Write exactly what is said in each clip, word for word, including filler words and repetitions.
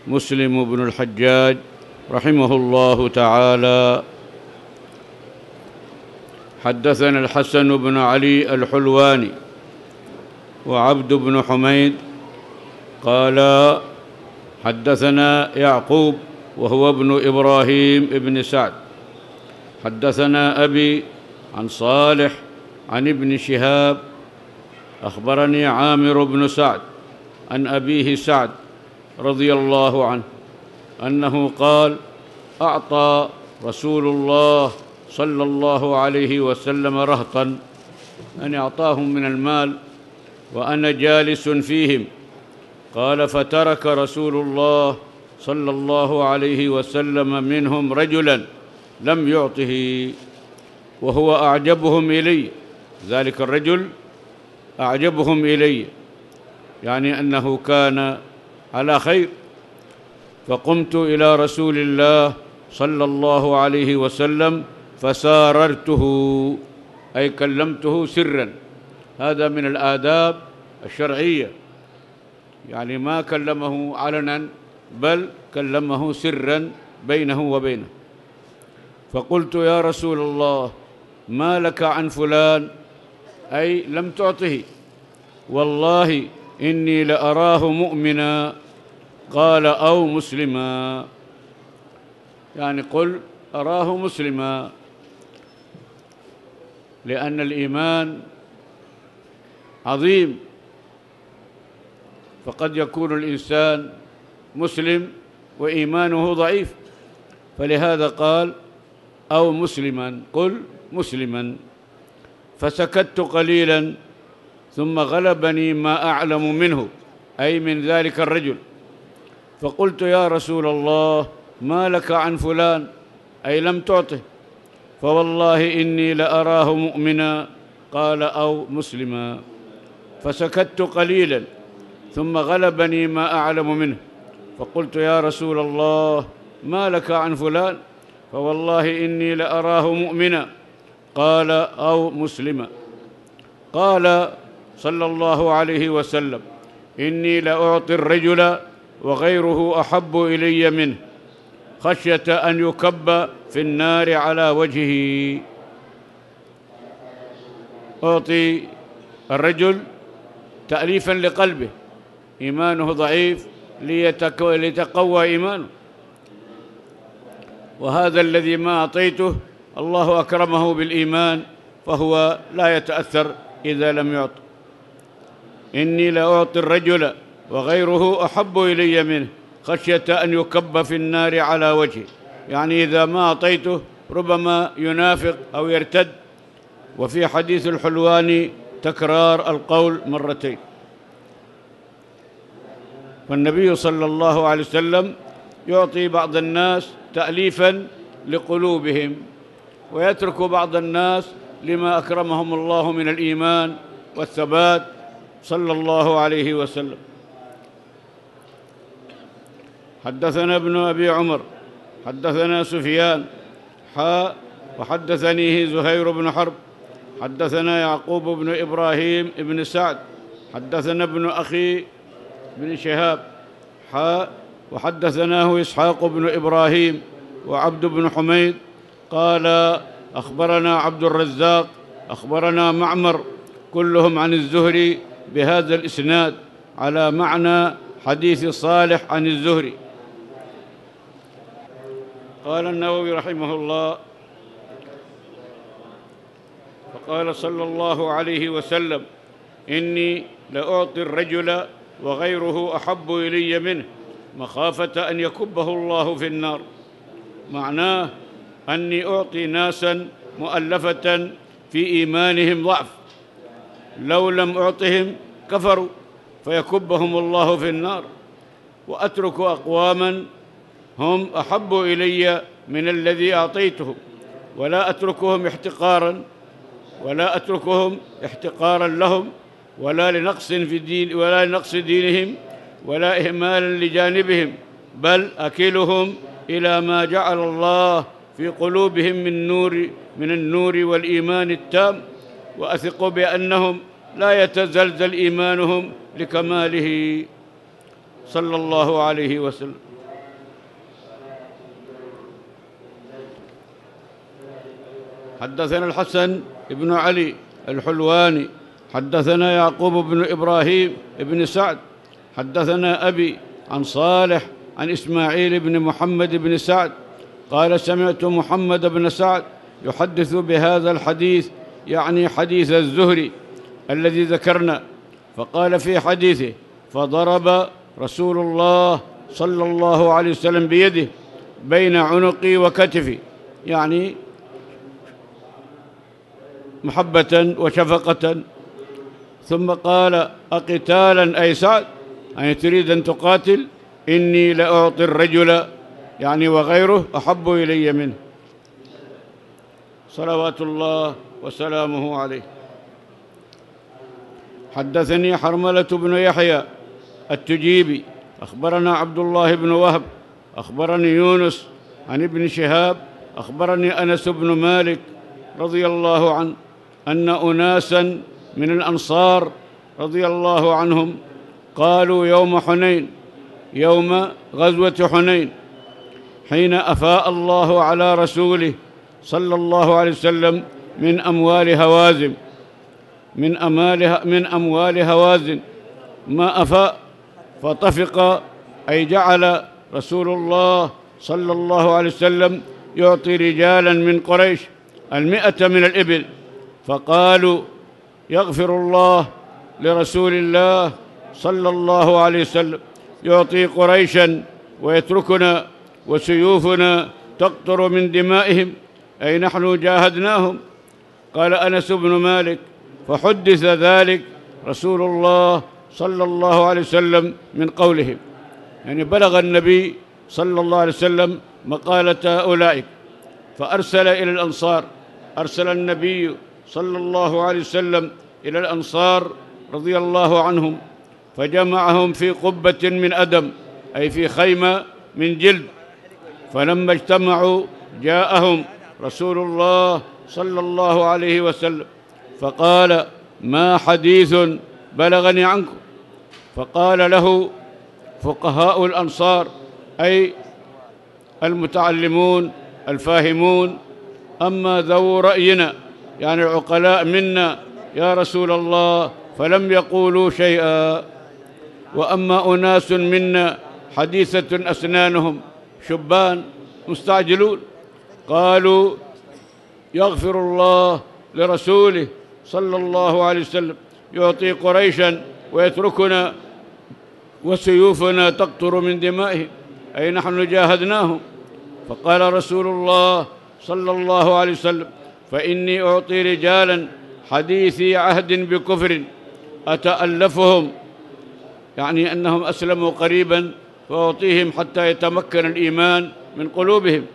مسلم بن الحجاج رحمه الله تعالى. حدثنا الحسن بن علي الحلواني وعبد بن حميد قال حدثنا يعقوب وهو ابن إبراهيم ابن سعد حدثنا أبي عن صالح عن ابن شهاب أخبرني عامر بن سعد عن أبيه سعد رضي الله عنه أنه قال أعطى رسول الله صلى الله عليه وسلم رهطا، أن أعطاهم من المال وأنا جالس فيهم. قال فترك رسول الله صلى الله عليه وسلم منهم رجلا لم يعطه وهو أعجبهم إلي، ذلك الرجل أعجبهم إلي، يعني أنه كان على خير. فقمت إلى رسول الله صلى الله عليه وسلم فساررته، أي كلمته سرا. هذا من الآداب الشرعية، يعني ما كلمه علنا بل كلمه سرا بينه وبينه. فقلت يا رسول الله ما لك عن فلان، أي لم تعطه، والله إني لأراه مؤمنا. قال أو مسلما، يعني قل أراه مسلما، لأن الإيمان عظيم، فقد يكون الإنسان مسلم وإيمانه ضعيف، فلهذا قال أو مسلما، قل مسلما. فسكت قليلا ثم غلبني ما أعلم منه، أي من ذلك الرجل، فقلت يا رسول الله ما لك عن فلان، أي لم تعطه، فوالله إني لأراه مؤمنا. قال أو مسلما. فسكت قليلا ثم غلبني ما أعلم منه، فقلت يا رسول الله ما لك عن فلان، فوالله إني لأراه مؤمنا. قال أو مسلما. قال صلى الله عليه وسلم إني لأعطي الرجل وغيره أحب إلي منه خشية أن يكب في النار على وجهه. أعطي الرجل تأليفا لقلبه، إيمانه ضعيف ليتقوى إيمانه، وهذا الذي ما أعطيته الله أكرمه بالإيمان فهو لا يتأثر إذا لم يعط. إني لأعطي الرجل وغيره أحب إلي منه خشية أن يكب في النار على وجهه، يعني إذا ما أعطيته ربما ينافق أو يرتد. وفي حديث الحلواني تكرار القول مرتين. فالنبي صلى الله عليه وسلم يعطي بعض الناس تأليفا لقلوبهم، ويترك بعض الناس لما أكرمهم الله من الإيمان والثبات صلى الله عليه وسلم. حدثنا ابن أبي عمر حدثنا سفيان حاء وحدثنيه زهير بن حرب حدثنا يعقوب بن إبراهيم بن سعد حدثنا ابن أخي بن شهاب حاء وحدثناه إسحاق بن إبراهيم وعبد بن حميد قال أخبرنا عبد الرزاق أخبرنا معمر كلهم عن الزهري بهذا الإسناد على معنى حديث صالح عن الزهري. قال النووي رحمه الله فقال صلى الله عليه وسلم إني لأعطي الرجل وغيره أحب إلي منه مخافة أن يكبه الله في النار. معناه أني أعطي ناسا مؤلفة في إيمانهم ضعف، لو لم أعطهم كفروا فيكبهم الله في النار، وأترك أقواما هم أحب إلي من الذي أعطيتهم، ولا أتركهم احتقارا ولا أتركهم احتقارا لهم ولا لنقص في دين ولا لنقص دينهم ولا إهمالا لجانبهم، بل أكلهم إلى ما جعل الله في قلوبهم من نور من النور والإيمان التام، وأثق بأنهم لا يتزلزل إيمانهم لكماله صلى الله عليه وسلم. حدثنا الحسن بن علي الحلواني حدثنا يعقوب بن إبراهيم بن سعد حدثنا أبي عن صالح عن إسماعيل بن محمد بن سعد قال سمعت محمد بن سعد يحدث بهذا الحديث، يعني حديث الزهري الذي ذكرنا، فقال في حديثه: فضرب رسول الله صلى الله عليه وسلم بيده بين عنقي وكتفي، يعني محبة وشفقة، ثم قال: أقتالا أي سعد؟ يعني تريد أن تقاتل؟ إني لأعطي الرجل، يعني وغيره أحب إلي منه، صلوات الله وسلامه عليه. حدثني حرملة بن يحيى التجيبي أخبرنا عبد الله بن وهب أخبرني يونس عن ابن شهاب أخبرني أنس بن مالك رضي الله عنه أن أناسا من الأنصار رضي الله عنهم قالوا يوم حنين، يوم غزوة حنين، حين أفاء الله على رسوله صلى الله عليه وسلم من أموال هوازن من أموال من أموال هوازن ما أفاء، فطفق أي جعل رسول الله صلى الله عليه وسلم يعطي رجالا من قريش المئة من الإبل، فقالوا: يغفر الله لرسول الله صلى الله عليه وسلم، يعطي قريشا ويتركنا وسيوفنا تقطر من دمائهم، أي نحن جاهدناهم. قال أنس بن مالك: فحدث ذلك رسول الله صلى الله عليه وسلم من قولهم، يعني بلغ النبي صلى الله عليه وسلم مقالة أولئك، فأرسل إلى الأنصار، أرسل النبي صلى الله عليه وسلم إلى الأنصار رضي الله عنهم، فجمعهم في قبة من أدم، أي في خيمة من جلد، فلما اجتمعوا جاءهم رسول الله صلى الله عليه وسلم فقال: ما حديث بلغني عنكم؟ فقال له فقهاء الأنصار، أي المتعلمون الفاهمون: أما ذو رأينا، يعني العقلاء منا يا رسول الله، فلم يقولوا شيئا، وأما أناس منا حديثة أسنانهم، شبان مستعجلون، قالوا: يغفر الله لرسوله صلى الله عليه وسلم، يعطي قريشا ويتركنا وسيوفنا تقطر من دمائهم، أي نحن جاهدناهم. فقال رسول الله صلى الله عليه وسلم: فإني أعطي رجالا حديثي عهد بكفر أتألفهم، يعني أنهم أسلموا قريبا، فأعطيهم حتى يتمكن الإيمان من قلوبهم.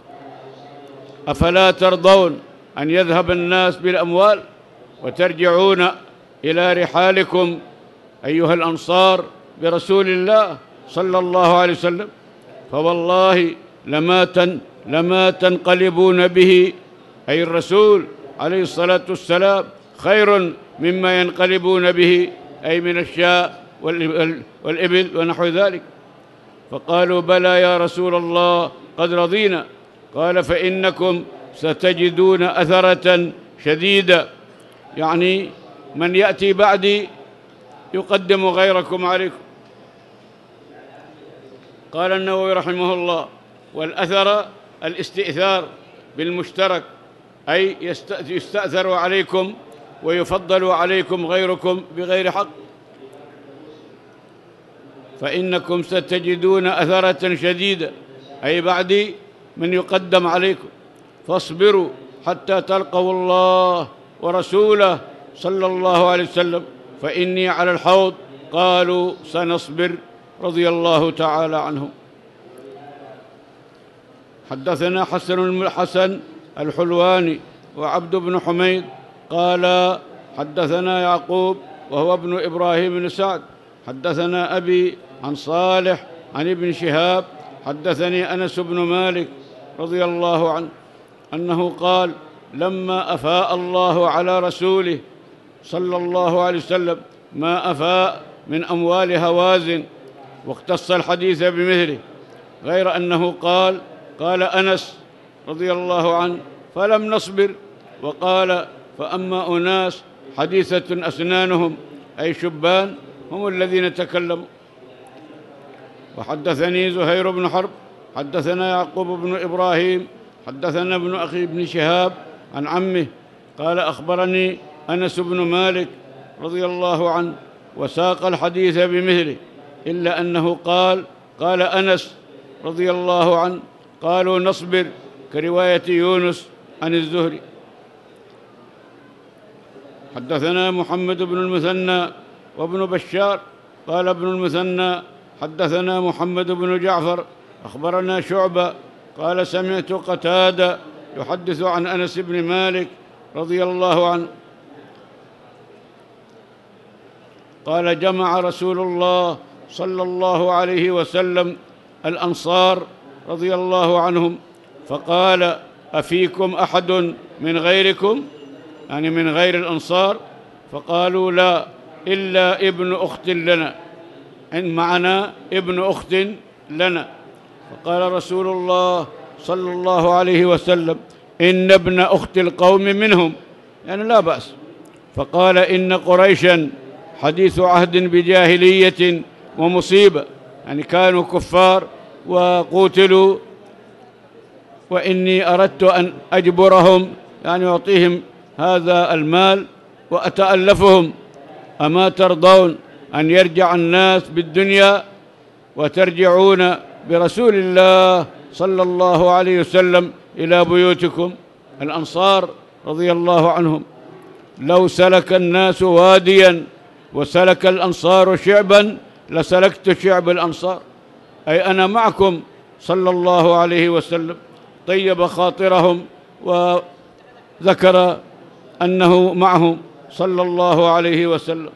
أفلا ترضون أن يذهب الناس بالأموال وترجعون إلى رحالكم أيها الأنصار برسول الله صلى الله عليه وسلم؟ فوالله لما تن لما تنقلبون به، أي الرسول عليه الصلاة والسلام، خير مما ينقلبون به، أي من الشاء والإبل ونحو ذلك. فقالوا: بلى يا رسول الله، قد رضينا. قال: فإنكم ستجدون أثرة شديدة، يعني من يأتي بعدي يقدم غيركم عليكم. قال النووي رحمه الله: والأثر الاستئثار بالمشترك، أي يستأثر عليكم ويفضل عليكم غيركم بغير حق. فإنكم ستجدون أثرة شديدة، أي بعدي من يقدم عليكم، فاصبروا حتى تلقوا الله ورسوله صلى الله عليه وسلم، فإني على الحوض. قالوا: سنصبر، رضي الله تعالى عنهم. حدثنا حسن الحسن الحلواني وعبد بن حميد قال: حدثنا يعقوب وهو ابن إبراهيم بن سعد حدثنا أبي عن صالح عن ابن شهاب حدثني أنس بن مالك رضي الله عنه أنه قال: لما أفاء الله على رسوله صلى الله عليه وسلم ما أفاء من أموال هوازن، واختص الحديث بمثله، غير أنه قال قال أنس رضي الله عنه: فلم نصبر، وقال: فأما أناس حديثة أسنانهم، أي شبان، هم الذين تكلموا. وحدثني زهير بن حرب حدثنا يعقوب بن إبراهيم حدثنا ابن أخي بن شهاب عن عمه قال: أخبرني أنس بن مالك رضي الله عنه، وساق الحديث بمثله، إلا أنه قال: قال أنس رضي الله عنه: قالوا نصبر، كرواية يونس عن الزهري. حدثنا محمد بن المثنى وابن بشار قال ابن المثنى: حدثنا محمد بن جعفر أخبرنا شعبة قال: سمعت قتادة يحدث عن أنس بن مالك رضي الله عنه قال: جمع رسول الله صلى الله عليه وسلم الأنصار رضي الله عنهم، فقال: أفيكم أحد من غيركم، يعني من غير الأنصار؟ فقالوا: لا، إلا ابن أخت لنا، إن معنا ابن أخت لنا. فقال رسول الله صلى الله عليه وسلم: إن ابن أخت القوم منهم، يعني لا بأس. فقال: إن قريشا حديث عهد بجاهلية ومصيبة، يعني كانوا كفار وقوتلوا، وإني أردت أن أجبرهم، يعني أعطيهم هذا المال وأتألفهم. أما ترضون أن يرجع الناس بالدنيا وترجعون برسول الله صلى الله عليه وسلم إلى بيوتكم؟ الأنصار رضي الله عنهم: لو سلك الناس واديا وسلك الأنصار شعبا لسلكت شعب الأنصار، أي أنا معكم صلى الله عليه وسلم. طيب خاطرهم وذكر أنه معهم صلى الله عليه وسلم.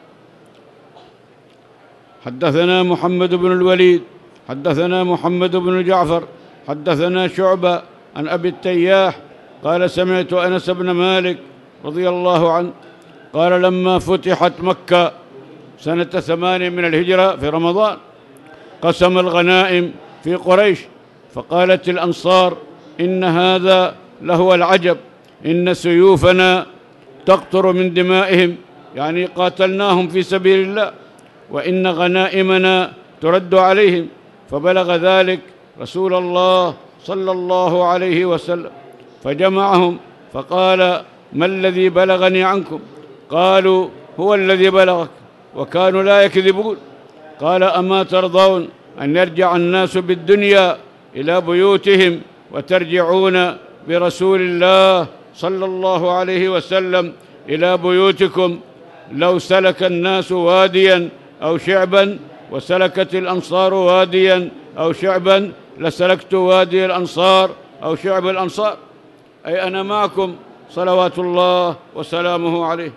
حدثنا محمد بن الوليد حدثنا محمد بن جعفر حدثنا شعبة عن أبي التياح قال: سمعت أنس بن مالك رضي الله عنه قال: لما فتحت مكة سنة ثمان من الهجرة في رمضان، قسم الغنائم في قريش، فقالت الأنصار: إن هذا لهو العجب، إن سيوفنا تقطر من دمائهم، يعني قاتلناهم في سبيل الله، وإن غنائمنا ترد عليهم. فبلغ ذلك رسول الله صلى الله عليه وسلم فجمعهم فقال: ما الذي بلغني عنكم؟ قالوا: هو الذي بلغك، وكانوا لا يكذبون. قال: أما ترضون أن يرجع الناس بالدنيا إلى بيوتهم وترجعون برسول الله صلى الله عليه وسلم إلى بيوتكم؟ لو سلك الناس واديا أو شعبا وسلكت الأنصار واديا أو شعبا لسلكت وادي الأنصار أو شعب الأنصار، أي أنا معكم صلوات الله وسلامه عليه.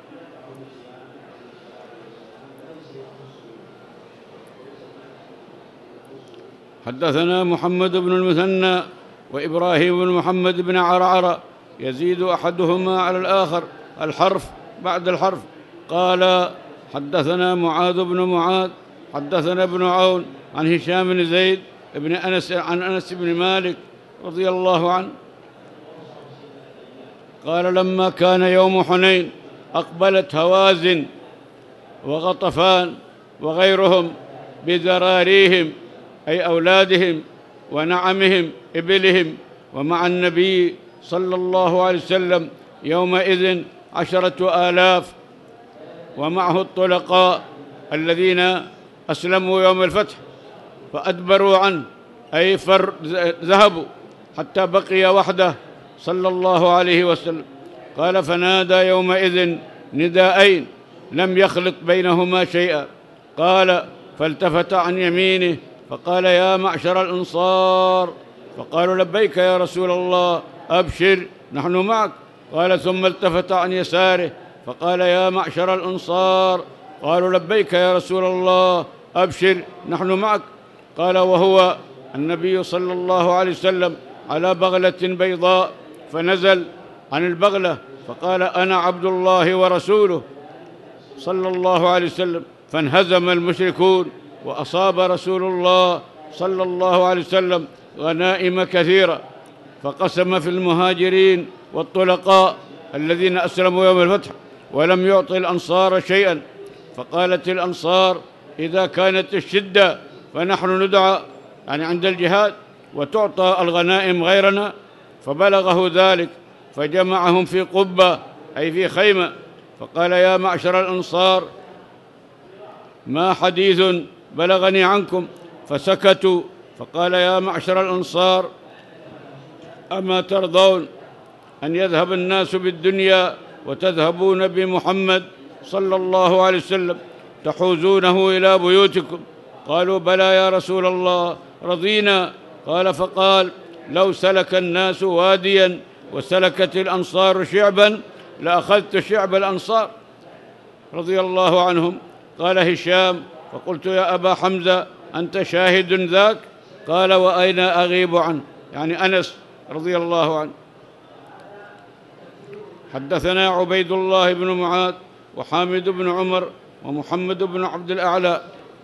حدثنا محمد بن المثنى وإبراهيم بن محمد بن عرعر يزيد أحدهما على الآخر الحرف بعد الحرف. قال: حدثنا معاذ بن معاذ حدثنا ابن عون عن هشام بن زيد بن أنس عن أنس بن مالك رضي الله عنه قال: لما كان يوم حنين أقبلت هوازن وغطفان وغيرهم بذراريهم، أي أولادهم ونعمهم إبلهم، ومع النبي صلى الله عليه وسلم يومئذ عشرة آلاف، ومعه الطلقاء الذين أسلموا يوم الفتح فأدبروا عنه، أي فر ذهبوا حتى بقي وحده صلى الله عليه وسلم. قال: فنادى يومئذ نداءين لم يخلط بينهما شيئا. قال: فالتفت عن يمينه فقال: يا معشر الأنصار. فقالوا: لبيك يا رسول الله، أبشر نحن معك. قال: ثم التفت عن يساره فقال: يا معشر الأنصار. قالوا: لبيك يا رسول الله، أبشر نحن معك. قال: وهو النبي صلى الله عليه وسلم على بغلة بيضاء، فنزل عن البغلة فقال: أنا عبد الله ورسوله صلى الله عليه وسلم. فانهزم المشركون وأصاب رسول الله صلى الله عليه وسلم غنائم كثيرة، فقسم في المهاجرين والطلقاء الذين أسلموا يوم الفتح ولم يعطي الأنصار شيئا. فقالت الأنصار: إذا كانت الشدة فنحن ندعى يعني عند الجهاد وتعطى الغنائم غيرنا. فبلغه ذلك فجمعهم في قبة أي في خيمة، فقال: يا معشر الأنصار، ما حديث بلغني عنكم؟ فسكتوا. فقال: يا معشر الأنصار، أما ترضون أن يذهب الناس بالدنيا وتذهبون بمحمد صلى الله عليه وسلم تحوزونه إلى بيوتكم؟ قالوا: بلى يا رسول الله، رضينا. قال: فقال: لو سلك الناس واديا وسلكت الأنصار شعبا لأخذت شعب الأنصار رضي الله عنهم. قال هشام: فقلت: يا أبا حمزة، أنت شاهد ذاك؟ قال: وأين أغيب عنه؟ يعني أنس رضي الله عنه. حدثنا عبيد الله بن معاذ وحامد بن عمر ومحمد بن عبد الأعلى.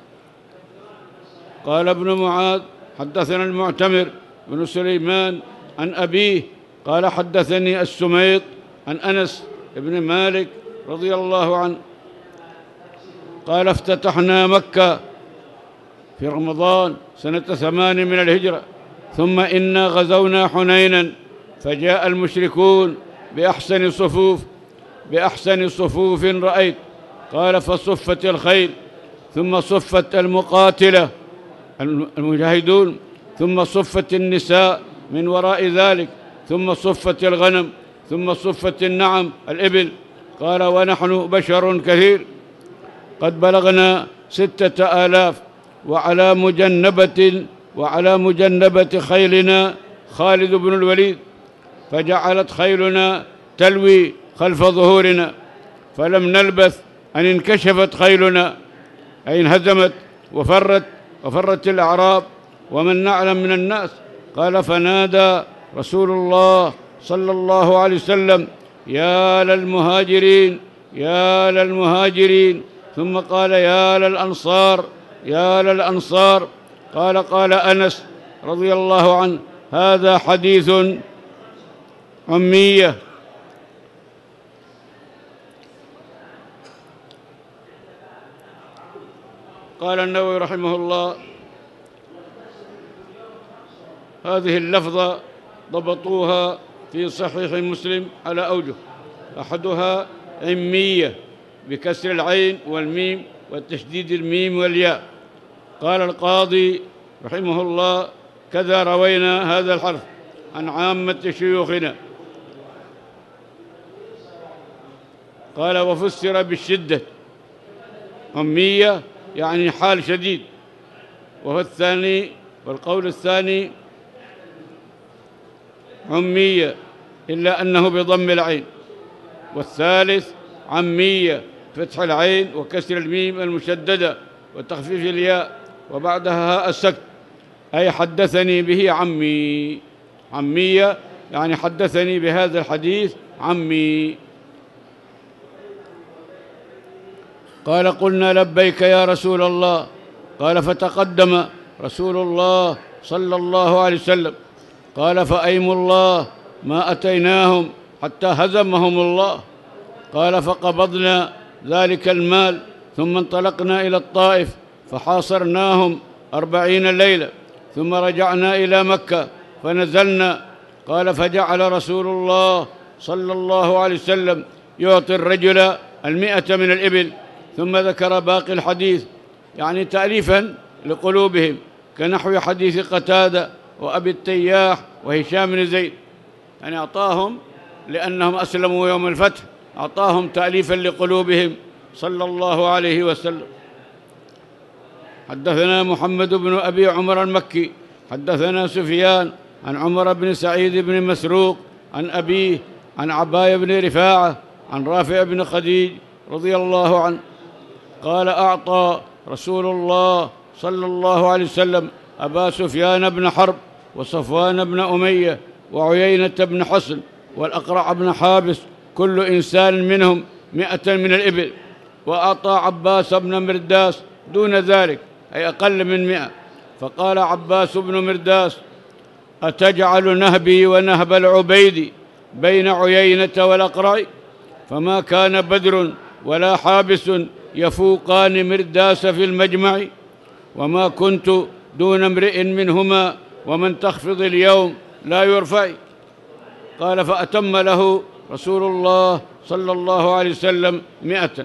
قال ابن معاذ: حدثنا المعتمر بن سليمان عن أبيه قال: حدثني السميط عن أنس بن مالك رضي الله عنه قال: افتتحنا مكة في رمضان سنة ثمان من الهجرة، ثم إنا غزونا حنينا، فجاء المشركون بأحسن صفوف بأحسن صفوف رأيت. قال: فصفت الخيل، ثم صفت المقاتلة المجاهدون، ثم صفت النساء من وراء ذلك، ثم صفت الغنم، ثم صفت النعم الإبل. قال: ونحن بشر كثير قد بلغنا ستة آلاف، وعلى مجنبة وعلى مجنبة خيلنا خالد بن الوليد، فجعلت خيلنا تلوي خلف ظهورنا، فلم نلبث أن انكشفت خيلنا أي انهزمت وفرت وفرت الأعراب ومن نعلم من الناس. قال: فنادى رسول الله صلى الله عليه وسلم: يا للمهاجرين، يا للمهاجرين، ثم قال: يا للأنصار، يا للأنصار. قال قال أنس رضي الله عنه: هذا حديث أمية. قال النووي رحمه الله: هذه اللفظة ضبطوها في صحيح مسلم على أوجه، أحدها عمية بكسر العين والميم وتشديد الميم والياء. قال القاضي رحمه الله: كذا روينا هذا الحرف عن عامة شيوخنا. قال: وفسر بالشدة، أمية يعني حال شديد. وهو الثاني والقول الثاني عمية إلا أنه بضم العين، والثالث عمية فتح العين وكسر الميم المشددة وتخفيف الياء وبعدها هاء السكت، أي حدثني به عمي. عمية يعني حدثني بهذا الحديث عمي. قال: قلنا لبيك يا رسول الله. قال: فتقدم رسول الله صلى الله عليه وسلم قال: فأيم الله ما أتيناهم حتى هزمهم الله. قال: فقبضنا ذلك المال ثم انطلقنا إلى الطائف فحاصرناهم أربعين ليلة، ثم رجعنا إلى مكة فنزلنا. قال: فجعل رسول الله صلى الله عليه وسلم يعطي الرجل المئة من الإبل، ثم ذكر باقي الحديث يعني تأليفا لقلوبهم، كنحو حديث قتادة وأبي التياح وهشام بن زيد، يعني أعطاهم لأنهم أسلموا يوم الفتح، أعطاهم تأليفا لقلوبهم صلى الله عليه وسلم. حدثنا محمد بن أبي عمر المكي حدثنا سفيان عن عمر بن سعيد بن مسروق عن أبيه عن عباية بن رفاعة عن رافع بن خديج رضي الله عنه قال: أعطى رسول الله صلى الله عليه وسلم أبا سفيان بن حرب وصفوان بن أمية وعيينة بن حصن والأقرع بن حابس كل إنسان منهم مئة من الإبل، وأعطى عباس بن مرداس دون ذلك أي أقل من مئة. فقال عباس بن مرداس: أتجعل نهبي ونهب العبيد بين عيينة والأقرع، فما كان بدر ولا حابس يفوقان مرداس في المجمع، وما كنت دون امرئ منهما ومن تخفض اليوم لا يرفع. قال فأتم له رسول الله صلى الله عليه وسلم مئة،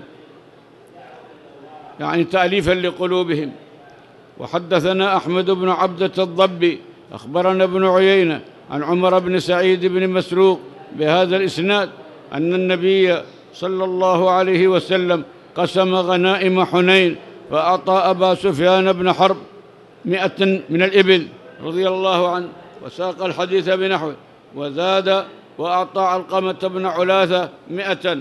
يعني تأليفا لقلوبهم. وحدثنا أحمد بن عبدة الضبي أخبرنا ابن عيينة عن عمر بن سعيد بن مسروق بهذا الإسناد أن النبي صلى الله عليه وسلم قسم غنائم حنين فأعطى أبا سفيان بن حرب مئة من الإبل رضي الله عنه، وساق الحديث بنحوه، وزاد وأعطى علقمة بن علاثة مئة.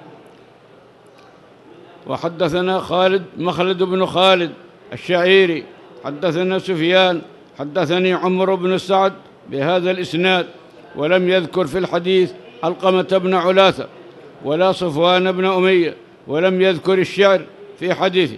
وحدثنا خالد مخلد بن خالد الشعيري حدثنا سفيان حدثني عمر بن سعد بهذا الإسناد، ولم يذكر في الحديث علقمة بن علاثة ولا صفوان بن أمية، ولم يذكر الشعر في حديثه.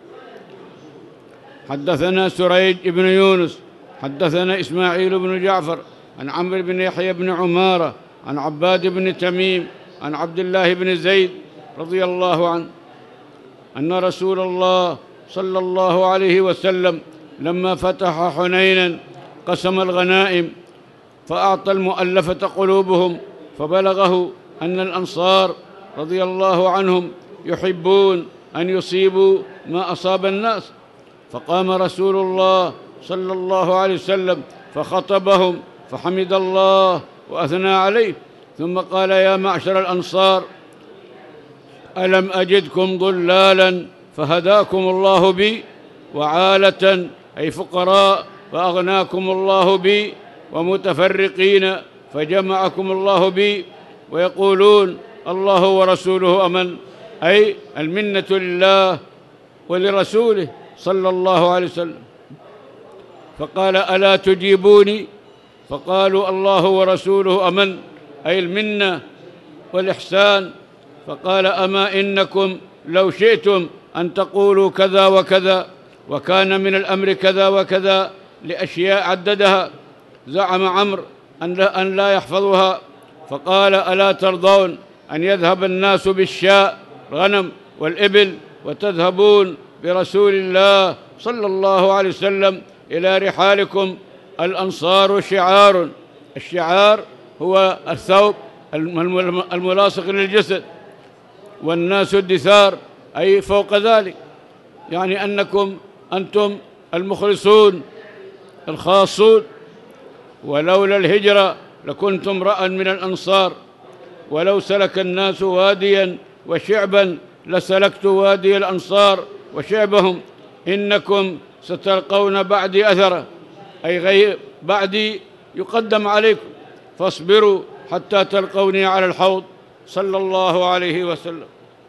حدثنا سريج بن يونس حدثنا إسماعيل بن جعفر عن عمرو بن يحيى بن عمارة عن عباد بن تميم عن عبد الله بن زيد رضي الله عنه أن رسول الله صلى الله عليه وسلم لما فتح حنينا قسم الغنائم فأعطى المؤلفة قلوبهم، فبلغه أن الأنصار رضي الله عنهم يحبون أن يصيبوا ما أصاب الناس، فقام رسول الله صلى الله عليه وسلم فخطبهم فحمد الله وأثنى عليه، ثم قال يا معشر الأنصار ألم أجدكم ضلالا فهداكم الله بي، وعالة أي فقراء فأغناكم الله بي، ومتفرقين فجمعكم الله بي، ويقولون الله ورسوله أمن، أي المنة لله ولرسوله صلى الله عليه وسلم. فقال ألا تجيبوني؟ فقالوا الله ورسوله أمن، أي المنة والإحسان. فقال أما إنكم لو شئتم أن تقولوا كذا وكذا وكان من الأمر كذا وكذا لأشياء عددها، زعم عمرو أن لا يحفظها، فقال ألا ترضون أن يذهب الناس بالشاء غنم والإبل وتذهبون برسول الله صلى الله عليه وسلم إلى رحالكم؟ الأنصار شعار، الشعار هو الثوب الملاصق للجسد، والناس الدثار أي فوق ذلك، يعني أنكم أنتم المخلصون الخاصون. ولولا الهجرة لكنتم امرأ من الأنصار، ولو سلك الناس واديا وشعبا لسلكت وادي الأنصار وشعبهم، إنكم ستلقون بعدي أثرا، أي غير بعدي يقدم عليكم، فاصبروا حتى تلقوني على الحوض صلى الله عليه وسلم.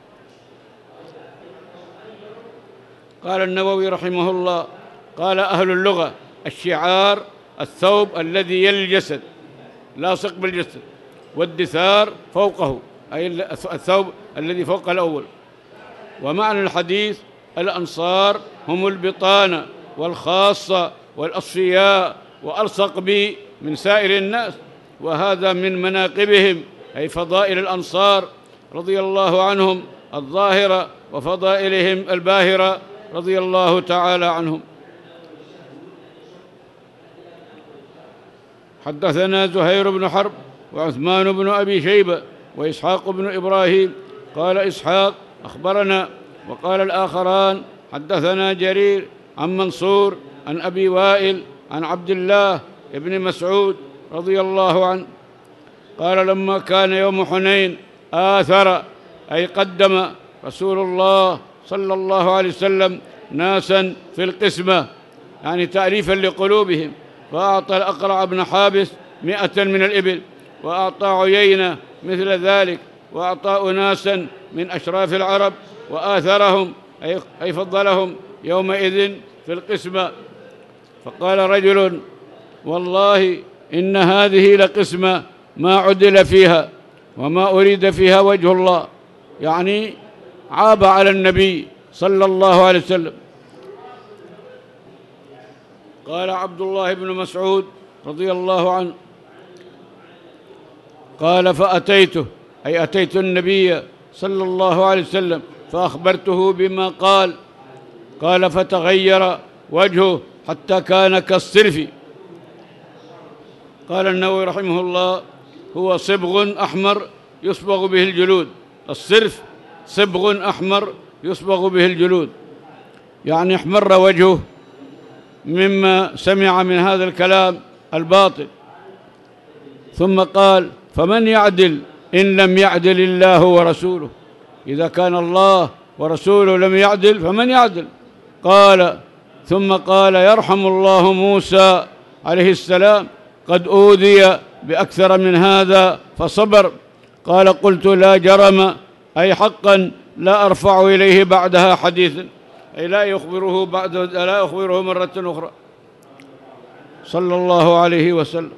قال النووي رحمه الله قال أهل اللغة الشعار الثوب الذي يلي الجسد لاصق بالجسد، والدثار فوقه أي الثوب الذي فوق الأول. ومعنى الحديث الأنصار هم البطانة والخاصة والأصفياء وألصق بي من سائر الناس، وهذا من مناقبهم أي فضائل الأنصار رضي الله عنهم الظاهرة وفضائلهم الباهرة رضي الله تعالى عنهم. حدثنا زهير بن حرب وعثمان بن أبي شيبة وإسحاق بن إبراهيم. قال إسحاق أخبرنا، وقال الآخران حدثنا جرير عن منصور عن أبي وائل عن عبد الله بن مسعود رضي الله عنه قال لما كان يوم حنين آثر أي قدم رسول الله صلى الله عليه وسلم ناسا في القسمة، يعني تأليفا لقلوبهم، فأعطى الأقرع بن حابس مئة من الإبل، وأعطى عيينة مثل ذلك، وأعطى أناسا من أشراف العرب وآثرهم أي فضلهم يومئذ في القسمة. فقال رجل والله إن هذه لقسمة ما عدل فيها وما أريد فيها وجه الله، يعني عاب على النبي صلى الله عليه وسلم. قال عبد الله بن مسعود رضي الله عنه قال فأتيته، أي أتيت النبي صلى الله عليه وسلم فأخبرته بما قال. قال فتغير وجهه حتى كان كالصرف. قال النووي رحمه الله: هو صبغ أحمر يصبغ به الجلود. الصرف صبغ أحمر يصبغ به الجلود، يعني احمر وجهه مما سمع من هذا الكلام الباطل. ثم قال: فمن يعدل إن لم يعدل الله ورسوله؟ إذا كان الله ورسوله لم يعدل فمن يعدل؟ قال ثم قال: يرحم الله موسى عليه السلام، قد أوذي بأكثر من هذا فصبر. قال: قلت لا جرم، أي حقا لا أرفع إليه بعدها حديثا، أي لا يخبره بعد لا يخبره مرة أخرى صلى الله عليه وسلم.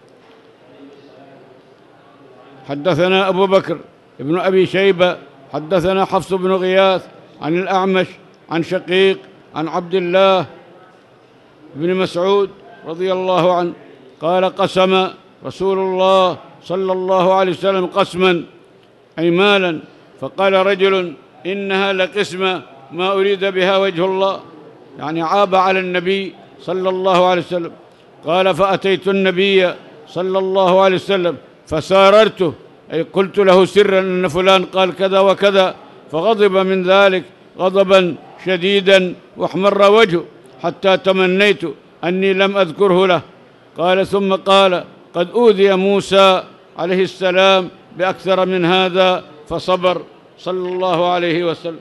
حدثنا أبو بكر ابن أبي شيبة حدثنا حفص بن غياث عن الأعمش عن شقيق عن عبد الله بن مسعود رضي الله عنه قال: قسم رسول الله صلى الله عليه وسلم قسما، أي مالا، فقال رجل: إنها لقسمة ما أريد بها وجه الله، يعني عاب على النبي صلى الله عليه وسلم. قال: فأتيت النبي صلى الله عليه وسلم فساررته، أي قلت له سرا أن فلان قال كذا وكذا، فغضب من ذلك غضبا شديدا واحمر وجهه حتى تمنيت أني لم أذكره له. قال ثم قال: قد أوذي موسى عليه السلام بأكثر من هذا فصبر، صلى الله عليه وسلم.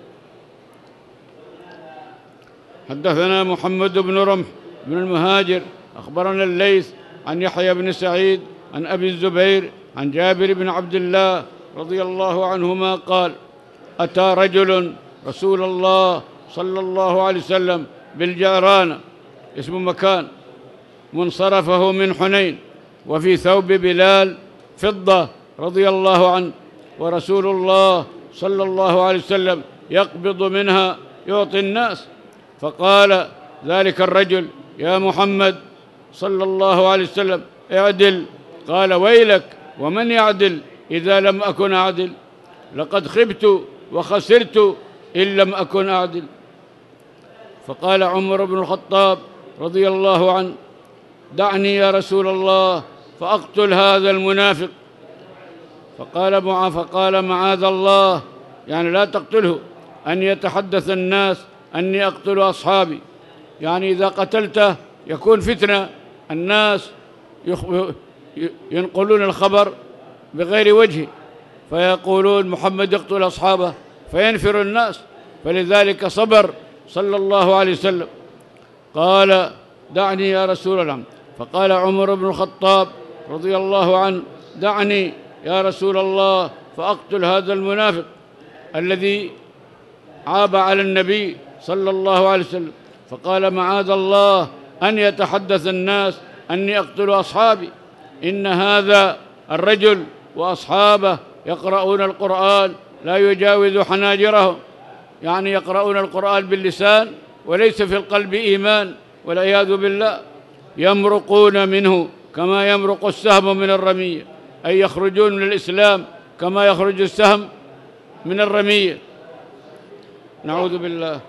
حدثنا محمد بن رمح بن المهاجر أخبرنا الليث عن يحيى بن سعيد عن أبي الزبير عن جابر بن عبد الله رضي الله عنهما قال: أتى رجل رسول الله صلى الله عليه وسلم بالجعرانة، اسم مكان، منصرفه من حنين، وفي ثوب بلال فضة رضي الله عنه، ورسول الله صلى الله عليه وسلم يقبض منها يعطي الناس. فقال ذلك الرجل: يا محمد صلى الله عليه وسلم اعدل. قال: ويلك، ومن يعدل إذا لم أكن أعدل؟ لقد خبت وخسرت إن لم أكن أعدل. فقال عمر بن الخطاب رضي الله عنه: دعني يا رسول الله فأقتل هذا المنافق. فقال معاذ فقال معاذ الله، يعني لا تقتله، أن يتحدث الناس أني أقتل أصحابي، يعني إذا قتلته يكون فتنة، الناس ينقلون الخبر بغير وجه فيقولون محمد يقتل أصحابه فينفر الناس، فلذلك صبر صلى الله عليه وسلم. قال: دعني يا رسول الله. فقال عمر بن الخطاب رضي الله عنه: دعني يا رسول الله فأقتل هذا المنافق الذي عاب على النبي صلى الله عليه وسلم. فقال: معاذ الله أن يتحدث الناس أني أقتل أصحابي، إن هذا الرجل وأصحابه يقرؤون القرآن لا يجاوز حناجرهم، يعني يقرؤون القرآن باللسان وليس في القلب إيمان والعياذ بالله، يمرقون منه كما يمرق السهم من الرمية، أي يخرجون من الإسلام كما يخرج السهم من الرمية، نعوذ بالله.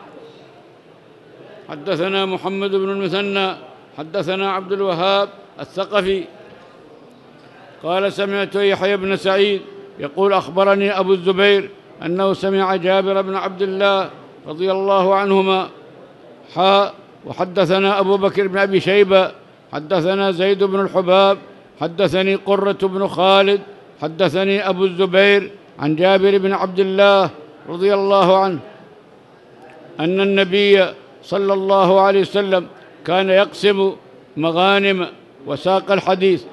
حدثنا محمد بن المثنى حدثنا عبد الوهاب الثقفي قال: سمعت يحيى بن سعيد يقول: أخبرني أبو الزبير أنه سمع جابر بن عبد الله رضي الله عنهما حاء. وحدثنا أبو بكر بن أبي شيبة حدثنا زيد بن الحباب حدثني قرة بن خالد حدثني أبو الزبير عن جابر بن عبد الله رضي الله عنه أن النبي صلى الله عليه وسلم كان يقسم مغانم وساق الحديث.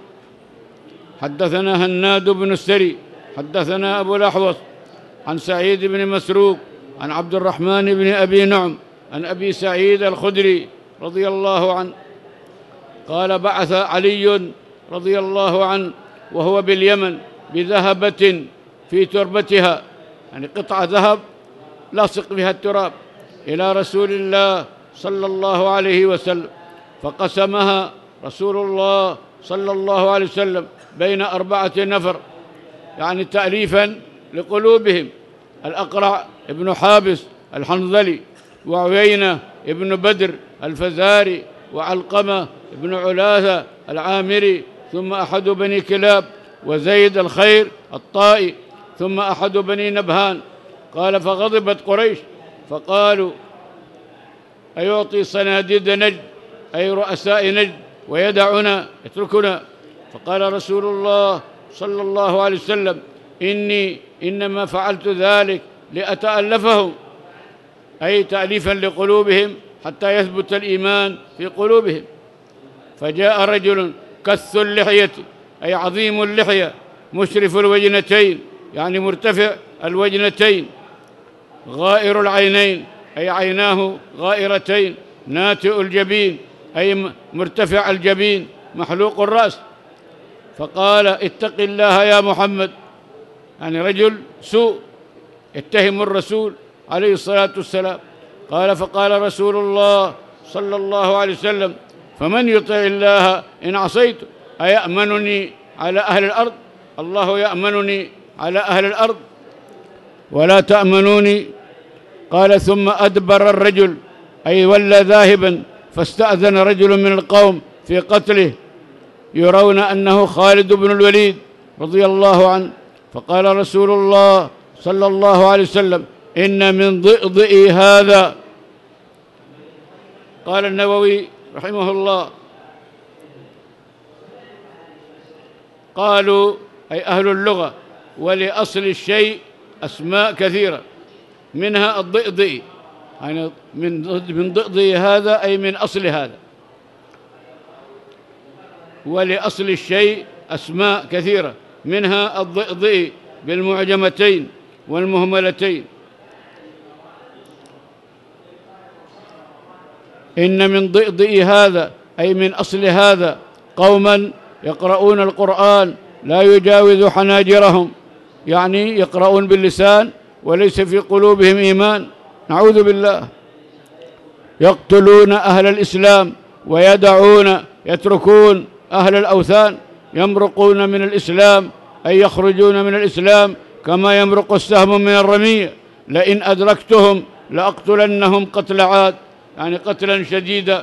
حدثنا هناد بن السري حدثنا أبو الأحوص عن سعيد بن مسروق عن عبد الرحمن بن أبي نعم عن أبي سعيد الخدري رضي الله عنه قال: بعث علي رضي الله عنه وهو باليمن بذهبة في تربتها، يعني قطعة ذهب لاصق بها التراب، إلى رسول الله صلى الله عليه وسلم، فقسمها رسول الله صلى الله عليه وسلم بين أربعة نفر، يعني تأليفا لقلوبهم: الأقرع ابن حابس الحنظلي، وعيينة ابن بدر الفزاري، وعلقمة ابن علاثة العامري، ثم أحد بني كلاب، وزيد الخير الطائي، ثم أحد بني نبهان. قال: فغضبت قريش فقالوا: أيعطي صناديد نجد، أي رؤساء نجد، ويدعنا يتركنا؟ فقال رسول الله صلى الله عليه وسلم: إني إنما فعلت ذلك لأتألفهم، أي تأليفا لقلوبهم حتى يثبت الإيمان في قلوبهم. فجاء رجل كث اللحية، أي عظيم اللحية، مشرف الوجنتين، يعني مرتفع الوجنتين، غائر العينين، أي عيناه غائرتين، ناتئ الجبين، أي مرتفع الجبين، محلوق الرأس. فقال: اتق الله يا محمد، يعني رجل سوء يتهم الرسول عليه الصلاة والسلام. قال: فقال رسول الله صلى الله عليه وسلم: فمن يطع الله إن عصيته؟ أيأمنني على أهل الأرض؟ الله يأمنني على أهل الأرض ولا تأمنوني. قال: ثم أدبر الرجل، أي ولى ذاهبا، فاستأذن رجل من القوم في قتله، يرون أنه خالد بن الوليد رضي الله عنه. فقال رسول الله صلى الله عليه وسلم: إن من ضئضئ هذا. قال النووي رحمه الله: قالوا أي أهل اللغة: ولأصل الشيء أسماء كثيرة، منها الضئضئ، يعني من من ضئضئ هذا أي من أصل هذا. ولأصل الشيء أسماء كثيرة، منها الضئضئ بالمعجمتين والمهملتين. إن من ضئضئ هذا أي من أصل هذا قوما يقرؤون القرآن لا يجاوز حناجرهم، يعني يقرؤون باللسان وليس في قلوبهم إيمان، نعوذ بالله. يقتلون أهل الإسلام ويدعون يتركون أهل الأوثان، يمرقون من الإسلام أي يخرجون من الإسلام كما يمرق السهم من الرمية. لئن أدركتهم لأقتلنهم قتل عاد، يعني قتلا شديدا.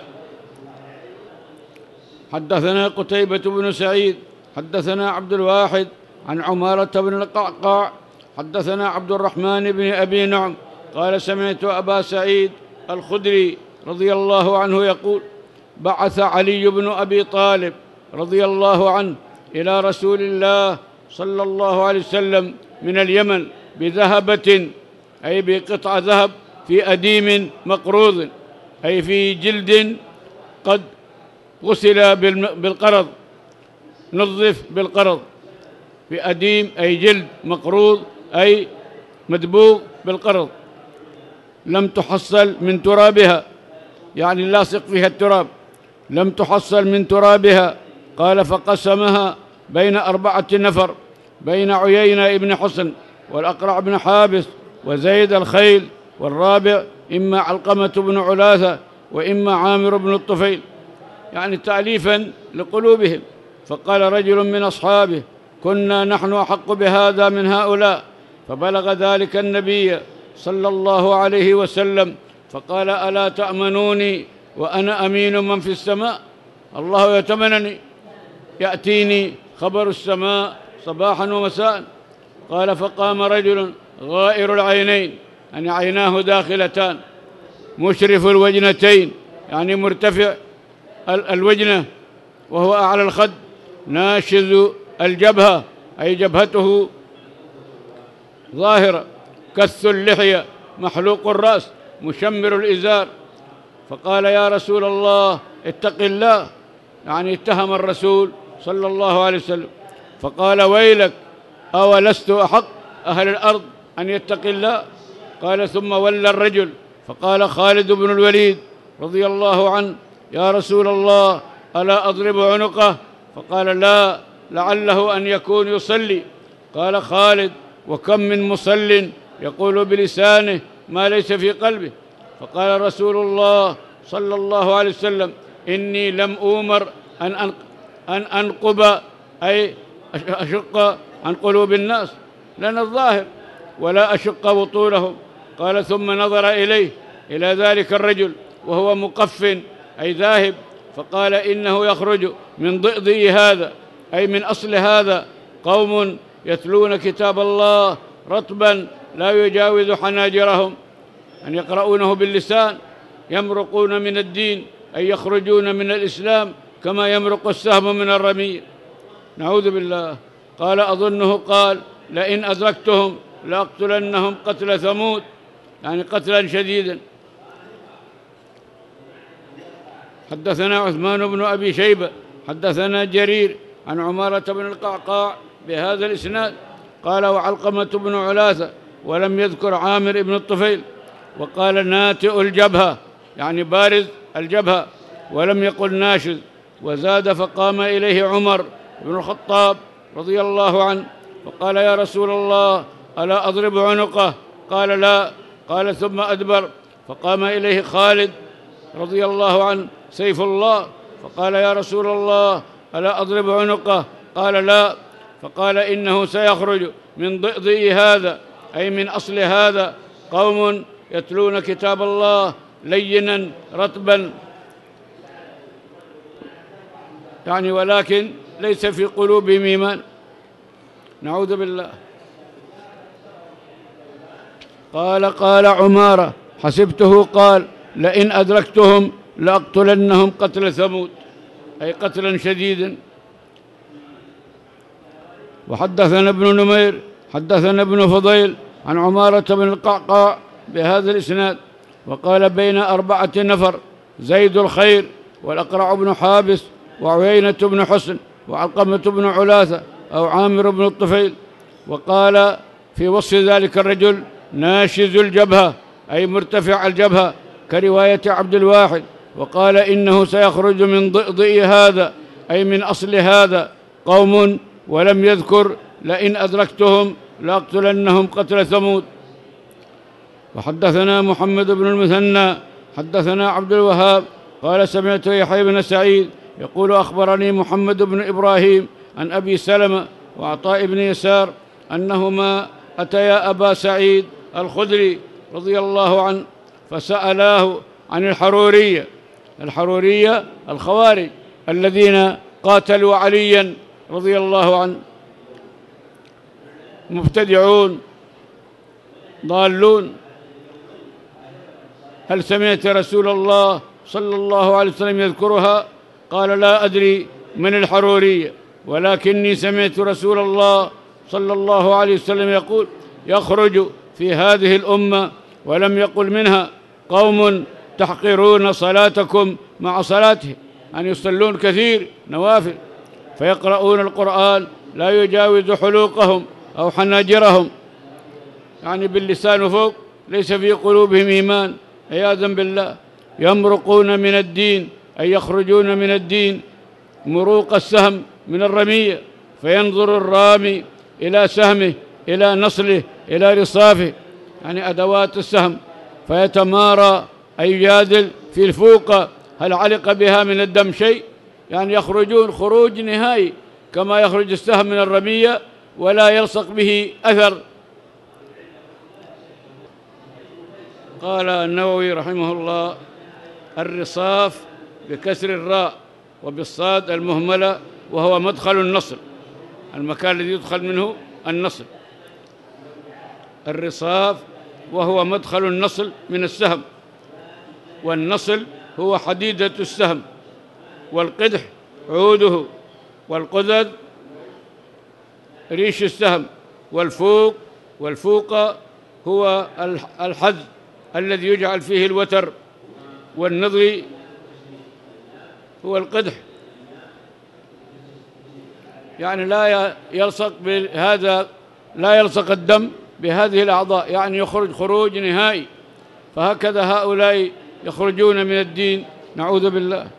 حدثنا قتيبة بن سعيد حدثنا عبد الواحد عن عمارة بن القعقاع حدثنا عبد الرحمن بن أبي نعم قال: سمعت أبا سعيد الخدري رضي الله عنه يقول: بعث علي بن أبي طالب رضي الله عنه إلى رسول الله صلى الله عليه وسلم من اليمن بذهبة، أي بقطع ذهب في أديم مقروض، أي في جلد قد غسل بالقرض، نظف بالقرض، في أديم أي جلد مقروض أي مدبوغ بالقرض، لم تحصل من ترابها، يعني لاصق فيها التراب، لم تحصل من ترابها. قال: فقسمها بين أربعة نفر، بين عيينة ابن حصن، والأقرع بن حابس، وزيد الخيل، والرابع إما علقمة بن علاثة، وإما عامر بن الطفيل، يعني تأليفا لقلوبهم. فقال رجل من أصحابه: كنا نحن أحق بهذا من هؤلاء. فبلغ ذلك النبي صلى الله عليه وسلم، فقال: ألا تأمنوني وأنا أمين من في السماء؟ الله يتمنني، يأتيني خبر السماء صباحا ومساء. قال: فقام رجل غائر العينين، يعني عيناه داخلتان، مشرف الوجنتين، يعني مرتفع الوجنة وهو أعلى الخد، ناشز الجبهة، أي جبهته ظاهرة، كث اللحية، محلوق الرأس، مشمر الإزار. فقال: يا رسول الله اتق الله، يعني اتهم الرسول صلى الله عليه وسلم. فقال: ويلك، أولست أحق أهل الأرض أن يتق الله؟ قال: ثم ولى الرجل فقال خالد بن الوليد رضي الله عنه: يا رسول الله ألا أضرب عنقه؟ فقال: لا، لعله أن يكون يصلي. قال خالد: وكم من مصل يقول بلسانه ما ليس في قلبه. فقال رسول الله صلى الله عليه وسلم: إني لم أؤمر أن أن أنقب، أي أشق عن قلوب الناس لنا الظاهر ولا أشق بطونهم. قال ثم نظر إليه إلى ذلك الرجل وهو مقف أي ذاهب، فقال إنه يخرج من ضئضئ هذا أي من أصل هذا قوم يتلون كتاب الله رطبا لا يجاوز حناجرهم، أن يقرؤونه باللسان، يمرقون من الدين أي يخرجون من الإسلام كما يمرق السهم من الرمية، نعوذ بالله. قال أظنه قال لئن أدركتهم لأقتلنهم قتل ثمود، يعني قتلا شديدا. حدثنا عثمان بن أبي شيبة حدثنا جرير عن عمارة بن القعقاع بهذا الإسناد قال وعلقمة بن علاثة، ولم يذكر عامر بن الطفيل، وقال ناتئ الجبهة يعني بارز الجبهة، ولم يقل ناشز. وزاد فقام إليه عمر بن الخطاب رضي الله عنه وقال يا رسول الله ألا أضرب عنقه؟ قال لا. قال ثم أدبر فقام إليه خالد رضي الله عنه سيف الله فقال يا رسول الله ألا أضرب عنقه؟ قال لا. فقال إنه سيخرج من ضئضئ هذا أي من أصل هذا قوم يتلون كتاب الله لينا رطبا، يعني ولكن ليس في قلوبهم إيمان، نعوذ بالله. قال قال عمارة حسبته قال لئن أدركتهم لأقتلنهم قتل ثمود أي قتلا شديدا. وحدثنا ابن نمير حدثنا ابن فضيل عن عمارة بن القعقاع بهذا الإسناد وقال بين أربعة نفر زيد الخير والأقرع بن حابس وعيينة بن حسن وعلقمة بن علاثة أو عامر بن الطفيل، وقال في وصف ذلك الرجل ناشز الجبهة أي مرتفع الجبهة كرواية عبد الواحد، وقال إنه سيخرج من ضئضئ هذا أي من أصل هذا قوم، ولم يذكر لئن أدركتهم لأقتلنهم قتل ثمود. وحدثنا محمد بن المثنى حدثنا عبد الوهاب قال سمعت يحيى بن سعيد يقول أخبرني محمد بن إبراهيم عن أبي سلمة وعطاء بن يسار أنهما أتيا أبا سعيد الخدري رضي الله عنه فسألاه عن الحرورية. الحرورية الخوارج الذين قاتلوا عليا رضي الله عنه، مبتدعون ضالون. هل سمعت رسول الله صلى الله عليه وسلم يذكرها؟ قال لا أدري من الحرورية، ولكني سمعت رسول الله صلى الله عليه وسلم يقول يخرج في هذه الأمة، ولم يقل منها قوم تحقرون صلاتكم مع صلاته، أن يصلون كثير نوافل فيقرؤون القرآن لا يجاوز حلوقهم أو حناجرهم، يعني باللسان فوق ليس في قلوبهم إيمان عياذا بالله. يمرقون من الدين أي يخرجون من الدين مروق السهم من الرمية، فينظر الرامي إلى سهمه إلى نصله إلى رصافه، يعني أدوات السهم، فيتمارى أي يجادل في الفوقة هل علق بها من الدم شيء، يعني يخرجون خروج نهائي كما يخرج السهم من الرمية ولا يلصق به أثر. قال النووي رحمه الله الرصاف بكسر الراء وبالصاد المهملة، وهو مدخل النصل، المكان الذي يدخل منه النصل. الرصاف وهو مدخل النصل من السهم، والنصل هو حديدة السهم، والقدح عوده، والقدد ريش السهم، والفوق والفوق هو الحذ الذي يجعل فيه الوتر، والنضر هو القدح، يعني لا يلصق بهذا، لا يلصق الدم بهذه الأعضاء، يعني يخرج خروج نهائي. فهكذا هؤلاء يخرجون من الدين، نعوذ بالله.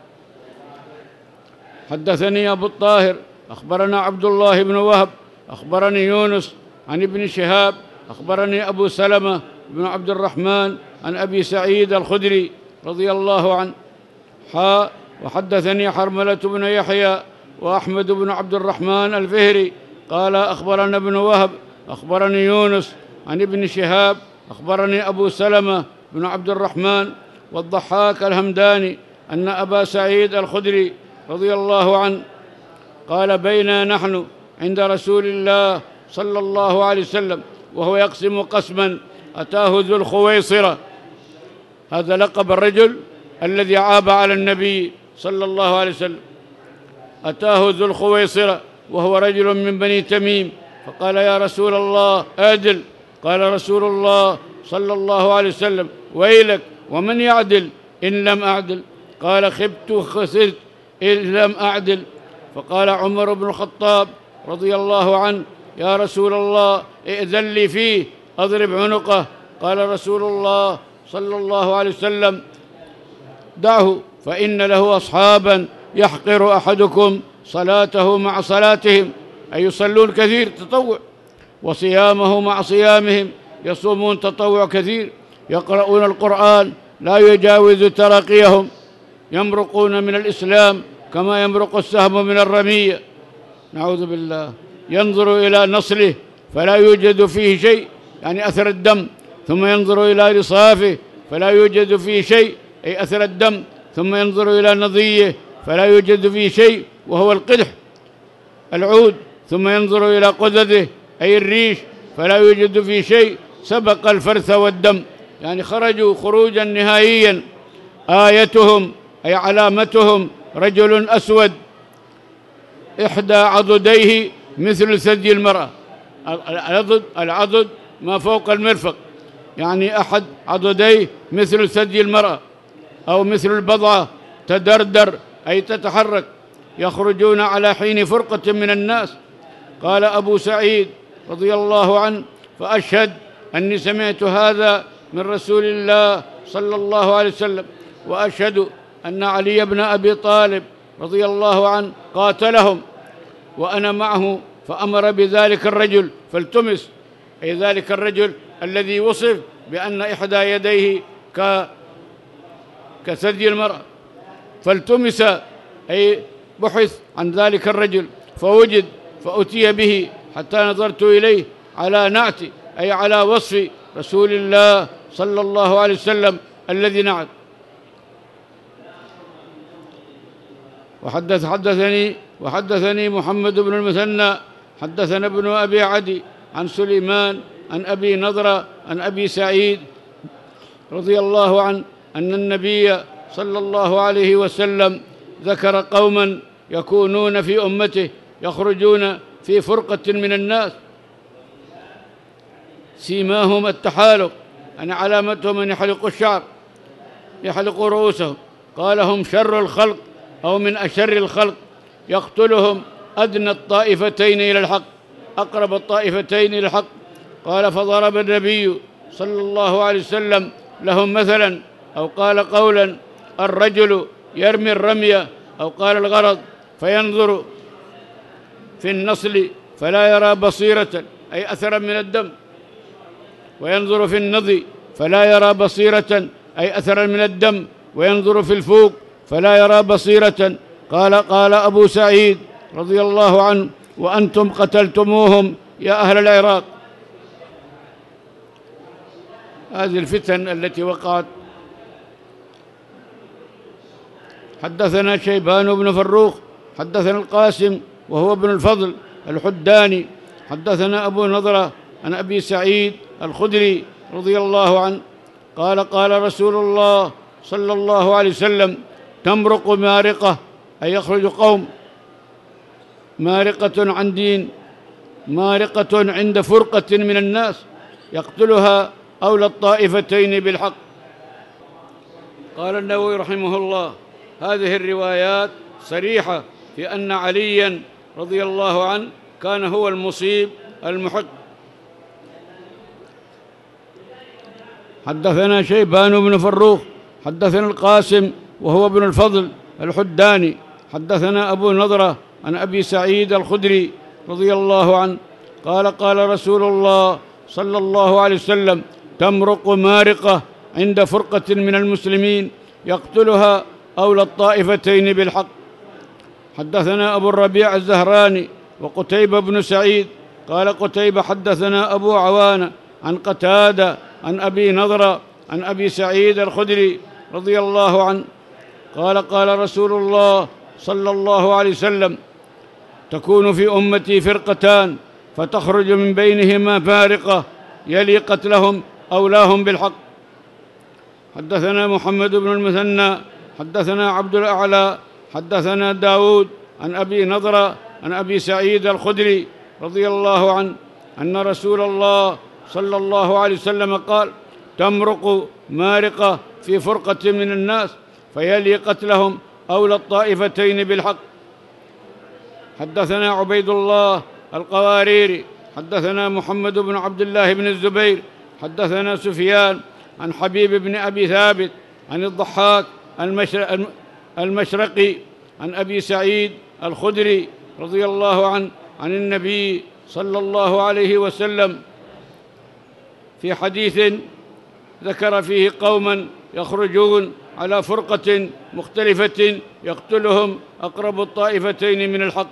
حدثني أبو الطاهر أخبرنا عبد الله بن وهب أخبرني يونس عن ابن شهاب أخبرني أبو سلمة بن عبد الرحمن عن أبي سعيد الخدري رضي الله عنه حا وحدثني حرملة بن يحيى وأحمد بن عبد الرحمن الفهري قال أخبرنا ابن وهب أخبرني يونس عن ابن شهاب أخبرني أبو سلمة بن عبد الرحمن والضحاك الهمداني أن أبا سعيد الخدري رضي الله عنه قال بينا نحن عند رسول الله صلى الله عليه وسلم وهو يقسم قسما أتاه ذو الخويصرة، هذا لقب الرجل الذي عاب على النبي صلى الله عليه وسلم، أتاه ذو الخويصرة وهو رجل من بني تميم فقال يا رسول الله أعدل. قال رسول الله صلى الله عليه وسلم ويلك ومن يعدل إن لم أعدل؟ قال خبت خسرت إن لم أعدل. فقال عمر بن الخطاب رضي الله عنه يا رسول الله ائذن لي فيه أضرب عنقه. قال رسول الله صلى الله عليه وسلم دعه فإن له أصحابا يحقر أحدكم صلاته مع صلاتهم، أي يصلون كثير تطوع، وصيامه مع صيامهم، يصومون تطوع كثير، يقرؤون القرآن لا يجاوز تراقيهم، يمرقون من الإسلام كما يمرق السهم من الرمية، نعوذ بالله. ينظر إلى نصله فلا يوجد فيه شيء، يعني أثر الدم، ثم ينظر إلى رصافه فلا يوجد فيه شيء، أي أثر الدم، ثم ينظر إلى نضيه فلا يوجد فيه شيء وهو القدح العود، ثم ينظر إلى قدده أي الريش فلا يوجد فيه شيء، سبق الفرث والدم، يعني خرجوا خروجا نهائيا. آيتهم أي علامتهم رجل أسود إحدى عضديه مثل ثدي المرأة، العضد العضد ما فوق المرفق، يعني أحد عضديه مثل ثدي المرأة أو مثل البضعة، تدردر أي تتحرك، يخرجون على حين فرقة من الناس. قال أبو سعيد رضي الله عنه فأشهد أني سمعت هذا من رسول الله صلى الله عليه وسلم، وأشهد أن علي بن أبي طالب رضي الله عنه قاتلهم وأنا معه، فأمر بذلك الرجل فالتمس، أي ذلك الرجل الذي وصف بأن إحدى يديه كثدي المرأة، فالتمس أي بحث عن ذلك الرجل فوجد فأتي به حتى نظرت إليه على نعتي، أي على وصف رسول الله صلى الله عليه وسلم الذي نعت. وحدث حدثني وحدثني محمد بن المثنى حدثنا ابن أبي عدي عن سليمان عن أبي نضرة عن أبي سعيد رضي الله عنه أن النبي صلى الله عليه وسلم ذكر قوما يكونون في أمته يخرجون في فرقة من الناس سيماهم التحالق، يعني علامتهم أن يحلقوا الشعر، يحلقوا رؤوسهم. قال هم شر الخلق أو من أشر الخلق، يقتلهم أدنى الطائفتين إلى الحق، أقرب الطائفتين إلى الحق. قال فضرب النبي صلى الله عليه وسلم لهم مثلا، أو قال قولا الرجل يرمي الرمية، أو قال الغرض فينظر في النصل فلا يرى بصيرة أي أثرا من الدم، وينظر في النضي فلا يرى بصيرة أي أثرا من الدم، وينظر في الفوق فلا يرى بصيرة. قال قال أبو سعيد رضي الله عنه وأنتم قتلتموهم يا أهل العراق. هذه الفتن التي وقعت. حدثنا شيبان بن فروخ حدثنا القاسم وهو ابن الفضل الحداني حدثنا أبو نضرة عن أبي سعيد الخدري رضي الله عنه قال قال رسول الله صلى الله عليه وسلم تمرق مارقة، أي يخرج قوم مارقة عن دين، مارقة عند فرقة من الناس يقتلها أولى الطائفتين بالحق. قال النووي رحمه الله هذه الروايات صريحة في أن عليا رضي الله عنه كان هو المصيب المحق. حدثنا شيبان بن فروخ حدثنا القاسم وهو ابن الفضل الحداني حدثنا أبو نضرة عن أبي سعيد الخدري رضي الله عنه قال قال رسول الله صلى الله عليه وسلم تمرق مارقة عند فرقة من المسلمين يقتلها أولى الطائفتين بالحق. حدثنا أبو الربيع الزهراني وقتيبة بن سعيد قال قتيبة حدثنا أبو عوانة عن قتادة عن أبي نضرة عن أبي سعيد الخدري رضي الله عنه قال قال رسول الله صلى الله عليه وسلم: تكون في أمتي فرقتان فتخرج من بينهما فارقة يلي قتلهم أولاهم بالحق. حدثنا محمد بن المثنى حدثنا عبد الأعلى حدثنا داود عن أبي نضرة عن أبي سعيد الخدري رضي الله عنه أن رسول الله صلى الله عليه وسلم قال: تمرق مارقة في فرقة من الناس فيلي قتلهم أولى الطائفتين بالحق. حدثنا عبيد الله القواريري حدثنا محمد بن عبد الله بن الزبير حدثنا سفيان عن حبيب بن أبي ثابت عن الضحاك المشرقي عن أبي سعيد الخدري رضي الله عنه عن النبي صلى الله عليه وسلم في حديث ذكر فيه قوما يخرجون على فرقة مختلفة يقتلهم أقرب الطائفتين من الحق.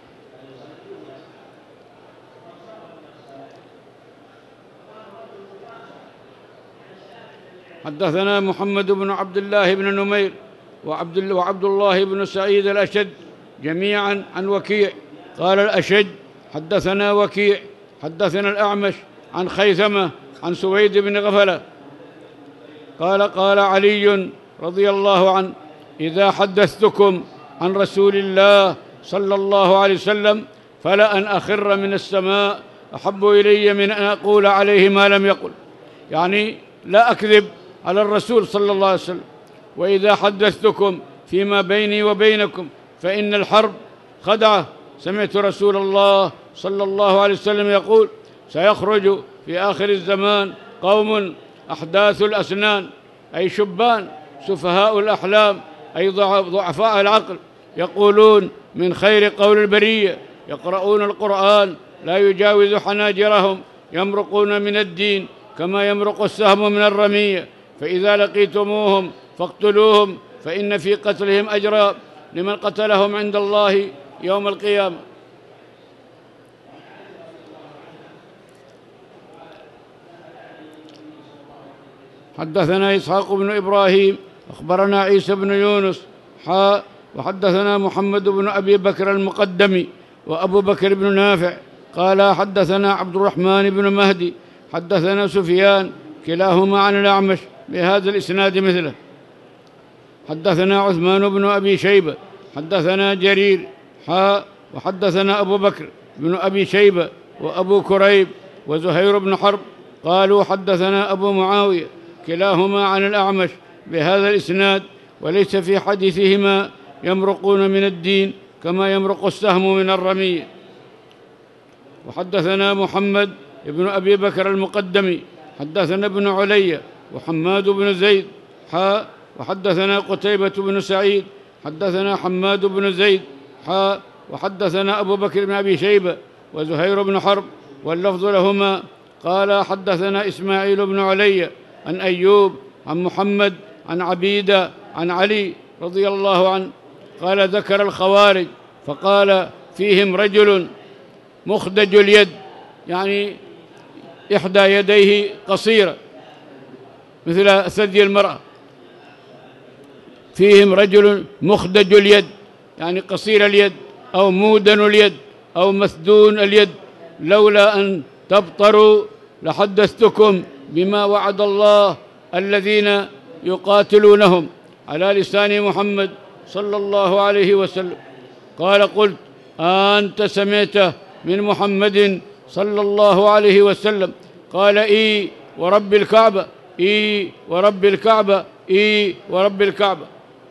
حدثنا محمد بن عبد الله بن نمير وعبد, وعبد الله بن سعيد الأشج جميعا عن وكيع قال الأشج: حدثنا وكيع حدثنا الأعمش عن خيثمة عن سويد بن غفلة قال قال علي رضي الله عنه: إذا حدثتكم عن رسول الله صلى الله عليه وسلم فلأن أخر من السماء أحب إلي من أن أقول عليه ما لم يقل، يعني لا أكذب على الرسول صلى الله عليه وسلم. وإذا حدثتكم فيما بيني وبينكم فإن الحرب خدعة. سمعت رسول الله صلى الله عليه وسلم يقول: سيخرج في آخر الزمان قوم أحداث الأسنان، أي شبان سفهاء الأحلام، أي ضعفاء العقل، يقولون من خير قول البرية، يقرؤون القرآن لا يجاوز حناجرهم، يمرقون من الدين كما يمرق السهم من الرمية، فإذا لقيتموهم فاقتلوهم فإن في قتلهم أجرا لمن قتلهم عند الله يوم القيامة. حدثنا إسحاق بن إبراهيم أخبرنا عيسى بن يونس حاء وحدثنا محمد بن أبي بكر المقدمي وأبو بكر بن نافع قال حدثنا عبد الرحمن بن مهدي حدثنا سفيان كلاهما عن الأعمش بهذا الإسناد مثله. حدثنا عثمان بن أبي شيبة حدثنا جرير حاء وحدثنا أبو بكر بن أبي شيبة وأبو كريب وزهير بن حرب قالوا حدثنا أبو معاوية كلاهما عن الأعمش بهذا الإسناد، وليس في حديثهما يمرقون من الدين كما يمرق السهم من الرمية. وحدثنا محمد بن أبي بكر المقدمي حدثنا ابن علي وحماد بن زيد حاء وحدثنا قتيبة بن سعيد حدثنا حماد بن زيد حاء وحدثنا أبو بكر بن أبي شيبة وزهير بن حرب واللفظ لهما قال حدثنا إسماعيل بن علي عن أيوب عن محمد عن عبيدة عن علي رضي الله عنه قال ذكر الخوارج فقال فيهم رجل مخدج اليد، يعني إحدى يديه قصيرة مثل ثدي المرأة، فيهم رجل مخدج اليد يعني قصير اليد أو مودن اليد أو مثدون اليد، لولا أن تبطروا لحدثتكم بما وعد الله الذين يقاتلونهم على لسان محمد صلى الله عليه وسلم. قال قلت أنت سمعته من محمد صلى الله عليه وسلم؟ قال إي ورب الكعبة إي ورب الكعبة إي ورب الكعبة.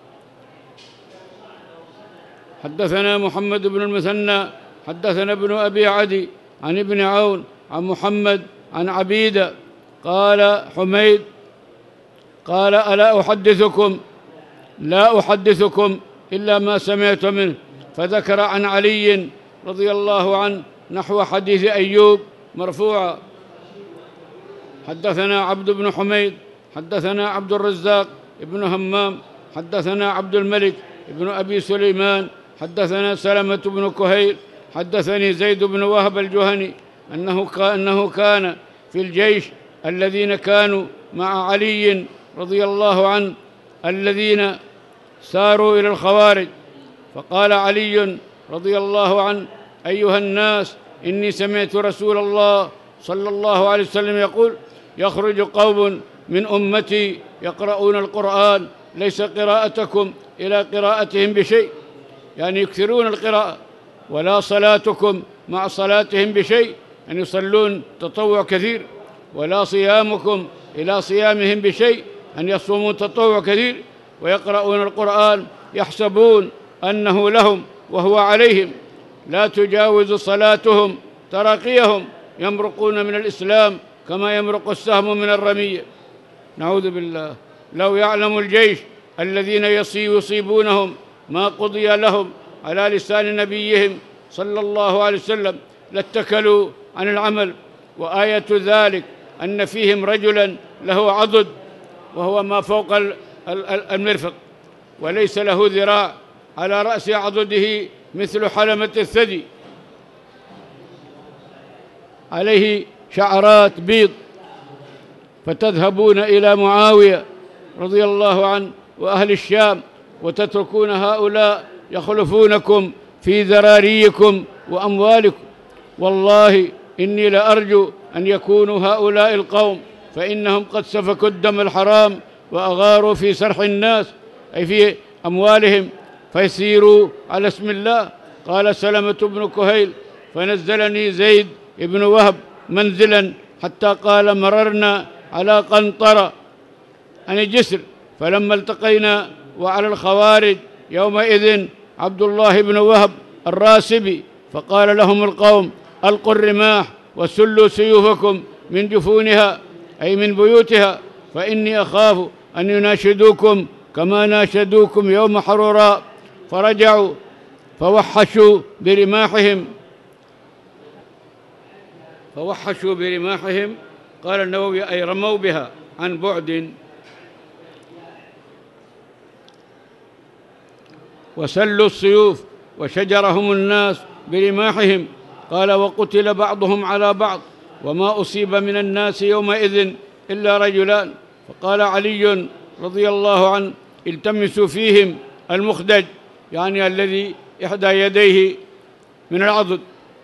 حدثنا محمد بن المثنى حدثنا ابن أبي عدي عن ابن عون عن محمد عن عبيدة قال حميد قال ألا أحدثكم لا أحدثكم إلا ما سمعت منه، فذكر عن علي رضي الله عنه نحو حديث أيوب مرفوعا. حدثنا عبد بن حميد حدثنا عبد الرزاق ابن همام حدثنا عبد الملك ابن أبي سليمان حدثنا سلمة بن كهيل حدثني زيد بن وهب الجهني أنه أنه كان في الجيش الذين كانوا مع علي رضي الله عنه الذين ساروا إلى الخوارج، فقال علي رضي الله عنه: أيها الناس، إني سمعت رسول الله صلى الله عليه وسلم يقول: يخرج قوم من أمتي يقرؤون القرآن ليس قراءتكم إلى قراءتهم بشيء، يعني يكثرون القراءة، ولا صلاتكم مع صلاتهم بشيء، أن يصلون تطوع كثير، ولا صيامكم إلى صيامهم بشيء، أن يصومون تطوع كثير، ويقرؤون القرآن يحسبون أنه لهم وهو عليهم، لا تجاوز صلاتهم تراقيهم، يمرقون من الإسلام كما يمرق السهم من الرمية. نعوذ بالله. لو يعلم الجيش الذين يصيبونهم ما قضي لهم على لسان نبيهم صلى الله عليه وسلم لاتكلوا عن العمل. وآية ذلك أن فيهم رجلا له عضد، وهو ما فوق المرفق، وليس له ذراع، على رأس عضده مثل حلمة الثدي، عليه شعرات بيض، فتذهبون إلى معاوية رضي الله عنه وأهل الشام، وتتركون هؤلاء يخلفونكم في ذراريكم وأموالكم. والله إني لأرجو أن يكونوا هؤلاء القوم، فإنهم قد سفكوا الدم الحرام وأغاروا في سرح الناس، أي في أموالهم، فيسيروا على اسم الله. قال سلمة بن كهيل: فنزلني زيد بن وهب منزلا حتى قال: مررنا على قنطرة عن جسر، فلما التقينا وعلى الخوارج يومئذ عبد الله بن وهب الراسبي، فقال لهم القوم: ألقوا الرماح وسلوا سيوفكم من جفونها، أي من بيوتها، فإني أخاف أن يناشدوكم كما ناشدوكم يوم حروراء. فرجعوا فوحشوا برماحهم فوحشوا برماحهم قال النووي: أي رموا بها عن بعد. وسلوا السيوف وشجرهم الناس برماحهم. قال: وقتل بعضهم على بعض، وما أصيب من الناس يومئذ إلا رجلان. فقال علي رضي الله عنه: التمسوا فيهم المخدج، يعني الذي إحدى يديه من العضد،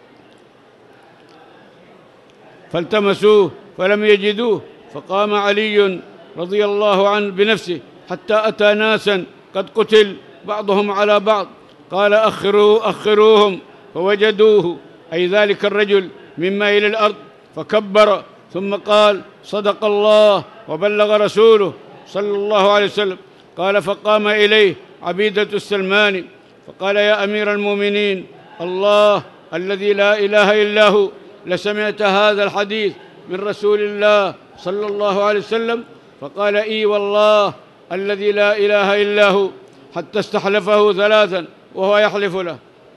فالتمسوه فلم يجدوه، فقام علي رضي الله عنه بنفسه حتى أتى ناسا قد قتل بعضهم على بعض، قال: أخروا أخروهم، فوجدوه، أي ذلك الرجل، مما إلى الأرض، فكبر، ثم قال: صدق الله وبلغ رسوله صلى الله عليه وسلم. قال: فقام إليه عبيدة السلماني فقال: يا أمير المؤمنين، الله الذي لا إله إلا هو، لسمعت هذا الحديث من رسول الله صلى الله عليه وسلم؟ فقال: إي والله الذي لا إله إلا هو، حتى استحلفه ثلاثا وهو يحلف له.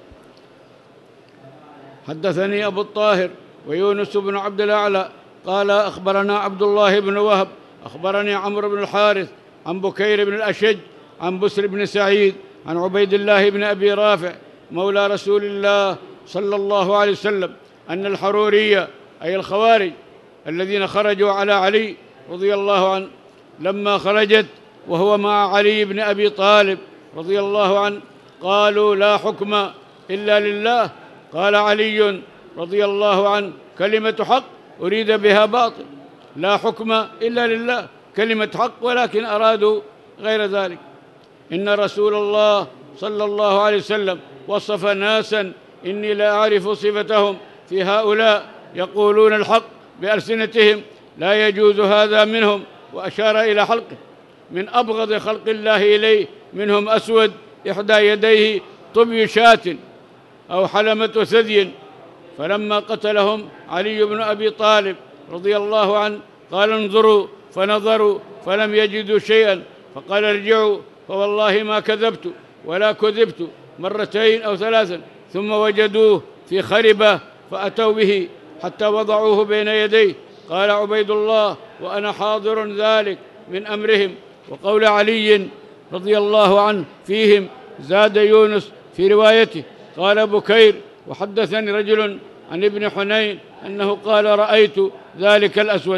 حدثني أبو الطاهر ويونس بن عبد الأعلى قال: أخبرنا عبد الله بن وهب أخبرني عمرو بن الحارث عن بكير بن الأشج عن بسر بن سعيد عن عبيد الله بن أبي رافع مولى رسول الله صلى الله عليه وسلم أن الحرورية، أي الخوارج الذين خرجوا على علي رضي الله عنه، لما خرجت وهو مع علي بن أبي طالب رضي الله عنه، قالوا: لا حكم إلا لله. قال علي رضي الله عنه: كلمة حق أريد بها باطل، لا حكم إلا لله، كلمة حق، ولكن أرادوا غير ذلك. إن رسول الله صلى الله عليه وسلم وصف ناسا إني لا أعرف صفتهم في هؤلاء يقولون الحق بألسنتهم، لا يجوز هذا منهم، وأشار إلى حلقه، من أبغض خلق الله إليه منهم أسود إحدى يديه طبي شاة أو حلمة ثدي. فلما قتلهم علي بن أبي طالب رضي الله عنه قال: انظروا، فنظروا فلم يجدوا شيئا، فقال: ارجعوا، فوالله ما كذبت ولا كذبت، مرتين أو ثلاثا، ثم وجدوه في خربة فأتوا به حتى وضعوه بين يديه. قال عبيد الله: وأنا حاضر ذلك من أمرهم. وقول علي رضي الله عنه فيهم زاد يونس: في روايته. قال بكير: وحدثني رجل عن ابن حنين أنه قال: رأيت ذلك الأسود.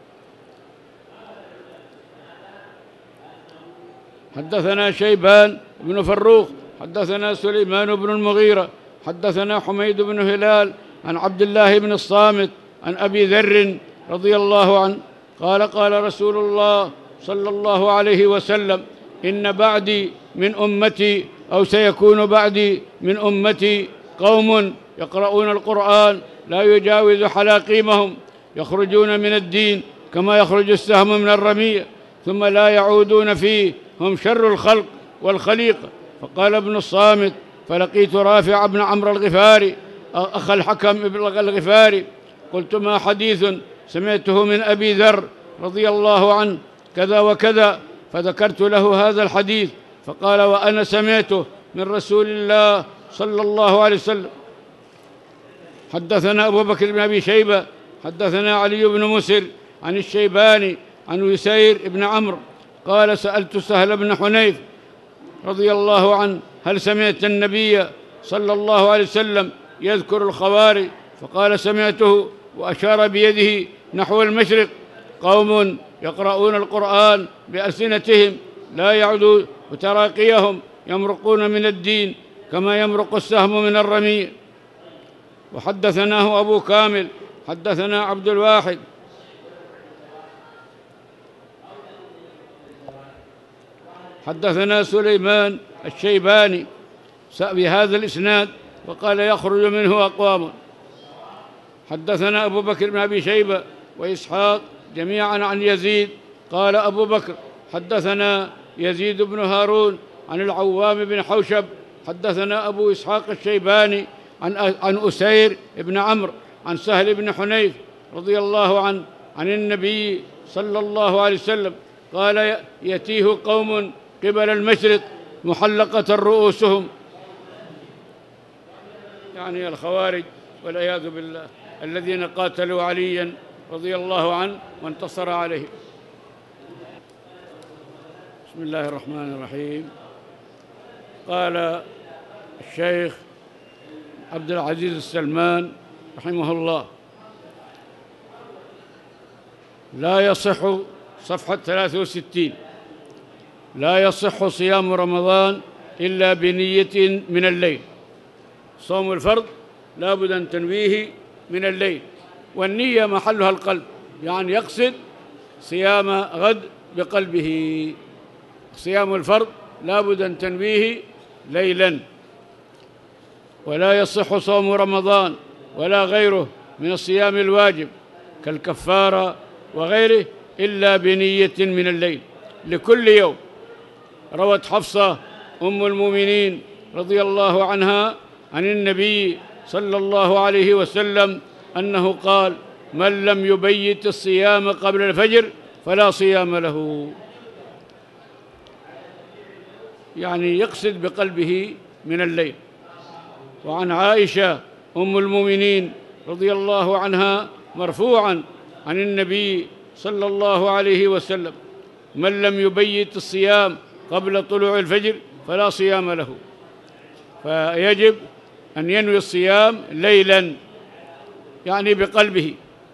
حدثنا شيبان بن فروخ حدثنا سليمان بن المغيرة حدثنا حميد بن هلال عن عبد الله بن الصامت عن أبي ذر رضي الله عنه قال: قال رسول الله صلى الله عليه وسلم: إن بعدي من أمتي أو سيكون بعدي من أمتي قوم يقرؤون القرآن لا يجاوز حلاقيمهم، يخرجون من الدين كما يخرج السهم من الرمية، ثم لا يعودون فيه، هم شر الخلق والخليقة. فقال ابن الصامت: فلقيت رافع بن عمرو الغفاري أخ الحكم بن الغفاري، قلت: ما حديث سمعته من أبي ذر رضي الله عنه كذا وكذا، فذكرت له هذا الحديث، فقال: وأنا سمعته من رسول الله صلى الله عليه وسلم. حدثنا أبو بكر بن أبي شيبة حدثنا علي بن مسر عن الشيباني عن يسير بن عمرو قال: سألت سهل بن حنيف رضي الله عنه: هل سمعت النبي صلى الله عليه وسلم يذكر الخوارج؟ فقال: سمعته، وأشار بيده نحو المشرق: قوم يقرؤون القرآن بألسنتهم لا يعدو وتراقيهم يمرقون من الدين كما يمرق السهم من الرمي. وحدثناه أبو كامل حدثنا عبد الواحد حدثنا سليمان الشيباني بهذا الإسناد وقال: يخرج منه أقوام. حدثنا أبو بكر بن أبي شيبة وإسحاق جميعا عن يزيد قال أبو بكر: حدثنا يزيد بن هارون عن العوام بن حوشب حدثنا أبو إسحاق الشيباني عن عن أسير بن عمرو عن سهل بن حنيف رضي الله عنه عن النبي صلى الله عليه وسلم قال: يتيه قوم قبل المشرق محلقة رؤوسهم، يعني الخوارج والعياذ بالله الذين قاتلوا عليا رضي الله عنه وانتصر عليه. بسم الله الرحمن الرحيم. قال الشيخ عبد العزيز السلمان رحمه الله: لا يصح، صفحة ثلاثة وستين، لا يصح صيام رمضان إلا بنية من الليل. صوم الفرض لا بد أن تنويه من الليل، والنية محلها القلب، يعني يقصد صيام غد بقلبه. صيام الفرض لا بد أن تنويه ليلا. ولا يصح صوم رمضان ولا غيره من الصيام الواجب كالكفارة وغيره إلا بنية من الليل لكل يوم. روت حفصة أم المؤمنين رضي الله عنها عن النبي صلى الله عليه وسلم أنه قال: من لم يبيت الصيام قبل الفجر فلا صيام له، يعني يقصد بقلبه من الليل. وعن عائشة أم المؤمنين رضي الله عنها مرفوعا عن النبي صلى الله عليه وسلم: من لم يبيت الصيام قبل طلوع الفجر فلا صيام له. فيجب أن ينوي الصيام ليلا، يعني بقلبه.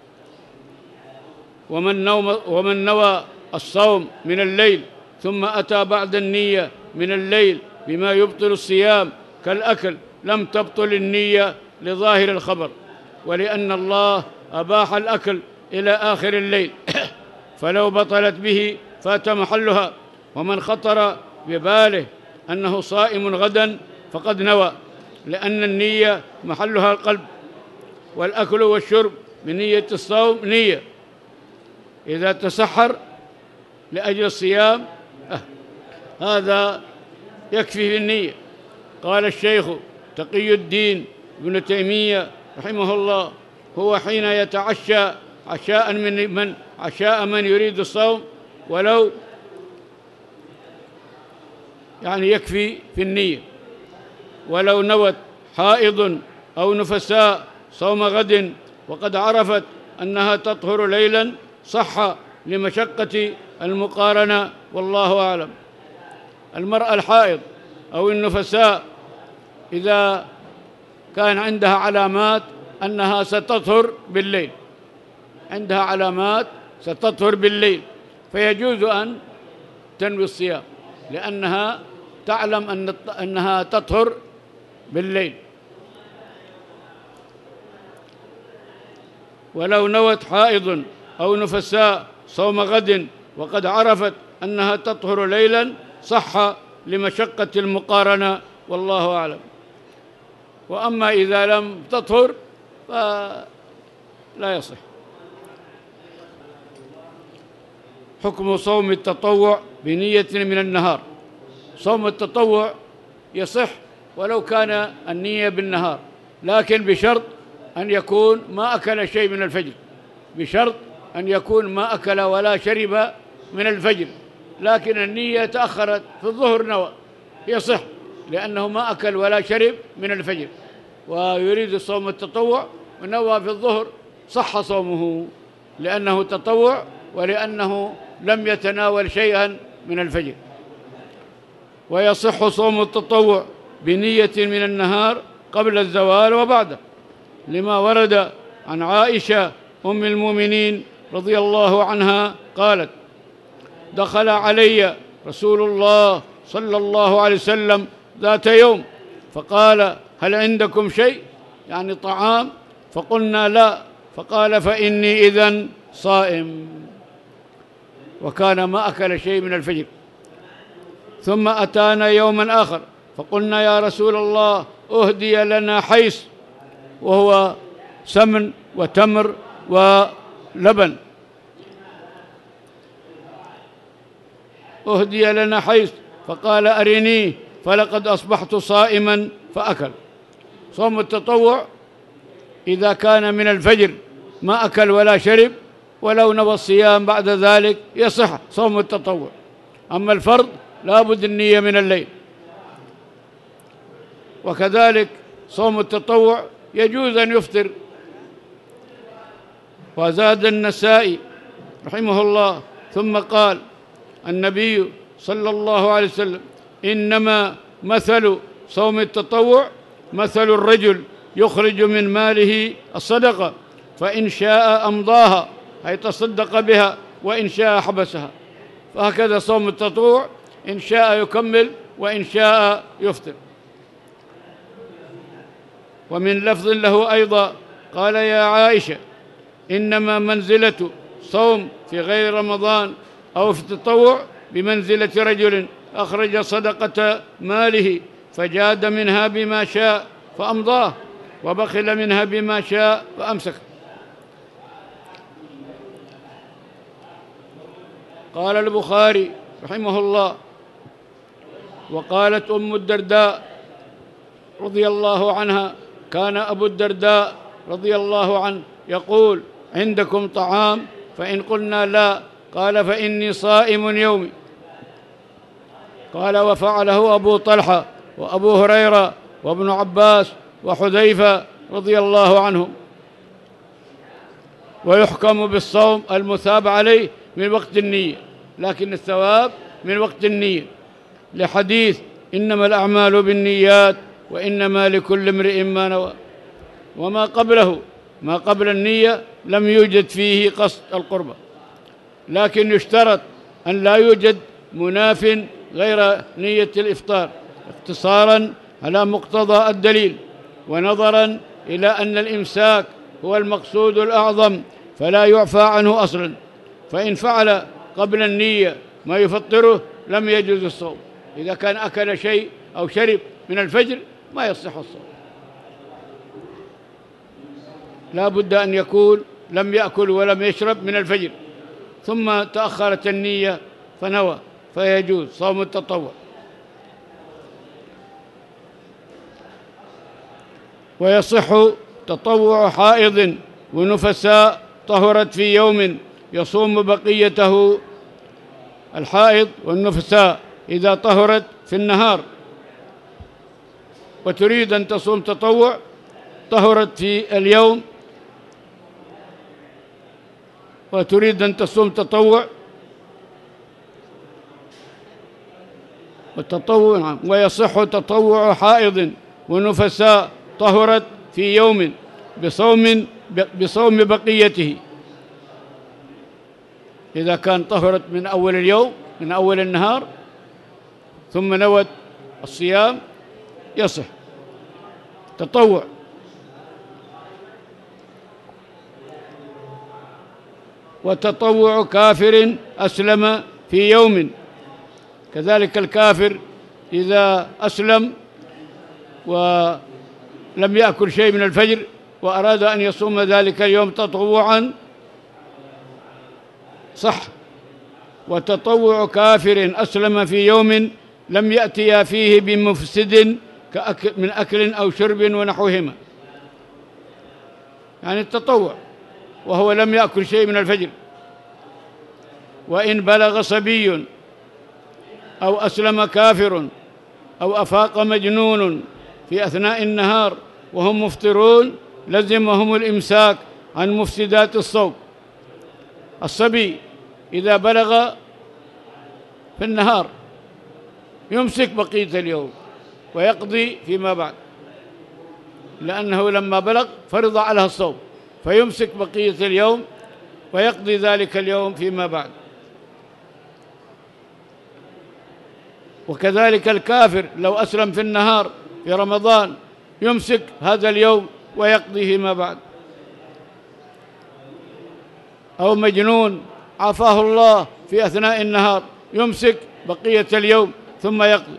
ومن, نوم ومن نوى الصوم من الليل ثم أتى بعد النية من الليل بما يبطل الصيام كالأكل لم تبطل النية لظاهر الخبر، ولأن الله أباح الأكل إلى آخر الليل فلو بطلت به فات محلها. ومن خطر بباله أنه صائم غدا فقد نوى، لأن النية محلها القلب، والأكل والشرب بنية الصوم نية. إذا تسحر لأجل الصيام أه هذا يكفي في النية. قال الشيخ تقي الدين ابن تيمية رحمه الله: هو حين يتعشى عشاء من من عشاء من يريد الصوم ولو يعني يكفي في النية. ولو نوت حائض أو نفساء صوم غد وقد عرفت أنها تطهر ليلا صح لمشقة المقارنة، والله أعلم. المرأة الحائض أو النفساء إذا كان عندها علامات أنها ستطهر بالليل، عندها علامات ستطهر بالليل، فيجوز أن تنوي الصيام لأنها تعلم أن أنها تطهر بالليل. ولو نوت حائض أو نفساء صوم غد وقد عرفت أنها تطهر ليلا صح لمشقة المقارنة، والله أعلم. وأما إذا لم تطهر فلا يصح. حكم صوم التطوع بنية من النهار. صوم التطوع يصح ولو كان النية بالنهار، لكن بشرط أن يكون ما أكل شيء من الفجر، بشرط أن يكون ما أكل ولا شرب من الفجر، لكن النية تأخرت في الظهر نوى يصح لأنه ما أكل ولا شرب من الفجر، ويريد صوم التطوع ونوى في الظهر صح صومه لأنه تطوع ولأنه لم يتناول شيئا من الفجر. ويصح صوم التطوع بنية من النهار قبل الزوال وبعده، لما ورد عن عائشة أم المؤمنين رضي الله عنها قالت: دخل علي رسول الله صلى الله عليه وسلم ذات يوم فقال: هل عندكم شيء؟ يعني طعام؟ فقلنا: لا. فقال: فإني إذن صائم. وكان ما أكل شيء من الفجر. ثم أتانا يوما آخر فقلنا: يا رسول الله أهدي لنا حيس، وهو سمن وتمر ولبن، أهدي لنا حيس، فقال: أرنيه، فلقد أصبحت صائما فأكل. صوم التطوع إذا كان من الفجر ما أكل ولا شرب ولو نوى الصيام بعد ذلك يصح صوم التطوع. أما الفرض لا بد النية من الليل. وكذلك صوم التطوع يجوز أن يفطر. وزاد النسائي رحمه الله ثم قال النبي صلى الله عليه وسلم: إنما مثل صوم التطوع مثل الرجل يخرج من ماله الصدقة، فإن شاء أمضاها أي تصدق بها، وإن شاء حبسها. فهكذا صوم التطوع، إن شاء يكمل وإن شاء يفطر. ومن لفظ له أيضا قال: يا عائشة إنما منزلة صوم في غير رمضان أو في التطوع بمنزلة رجل أخرج صدقة ماله فجاد منها بما شاء فأمضاه، وبخل منها بما شاء فأمسك. قال البخاري رحمه الله: وقالت أم الدرداء رضي الله عنها: كان أبو الدرداء رضي الله عنه يقول: عندكم طعام؟ فإن قلنا لا، قال: فإني صائم يومي. قال: وفعله أبو طلحة وأبو هريرة وابن عباس وحذيفة رضي الله عنهم. ويحكم بالصوم المثاب عليه من وقت النية، لكن الثواب من وقت النية، لحديث إنما الأعمال بالنيات وإنما لكل امرئ ما نوى. وما قبله ما قبل النية لم يوجد فيه قصد القربة، لكن يشترط أن لا يوجد مناف غير نية الإفطار، اقتصارا على مقتضى الدليل، ونظرا إلى أن الإمساك هو المقصود الأعظم فلا يعفى عنه أصلا. فإن فعل قبل النية ما يفطره لم يجوز الصوم. إذا كان أكل شيء أو شرب من الفجر ما يصح الصوم، لا بد أن يكون لم يأكل ولم يشرب من الفجر ثم تأخرت النية فنوى، فيجوز صوم التطوع. ويصح تطوع حائض ونفساء طهرت في يوم يصوم بقيته. الحائض والنفساء إذا طهرت في النهار وتريد أن تصوم تطوع طهرت في اليوم وتريد أن تصوم تطوع والتطوع. ويصح تطوع حائض ونفساء طهرت في يوم بصوم بصوم بقيته. إذا كان طهرت من أول اليوم من أول النهار ثم نوت الصيام يصح تطوع. وتطوع كافر أسلم في يوم، كذلك الكافر إذا أسلم ولم يأكل شيء من الفجر وأراد أن يصوم ذلك اليوم تطوعا صح. وتطوع كافر أسلم في يوم لم يأتي فيه بمفسد من أكل أو شرب ونحوهما، يعني التطوع وهو لم يأكل شيء من الفجر. وإن بلغ صبي أو أسلم كافر أو أفاق مجنون في أثناء النهار وهم مفطرون لزمهم الإمساك عن مفسدات الصوم. الصبي إذا بلغ في النهار يمسك بقية اليوم ويقضي فيما بعد، لأنه لما بلغ فرض عليه الصوم، فيمسك بقية اليوم ويقضي ذلك اليوم فيما بعد. وكذلك الكافر لو أسلم في النهار في رمضان يمسك هذا اليوم ويقضي فيما بعد. أو مجنون عافاه الله في أثناء النهار يمسك بقية اليوم ثم يقضي.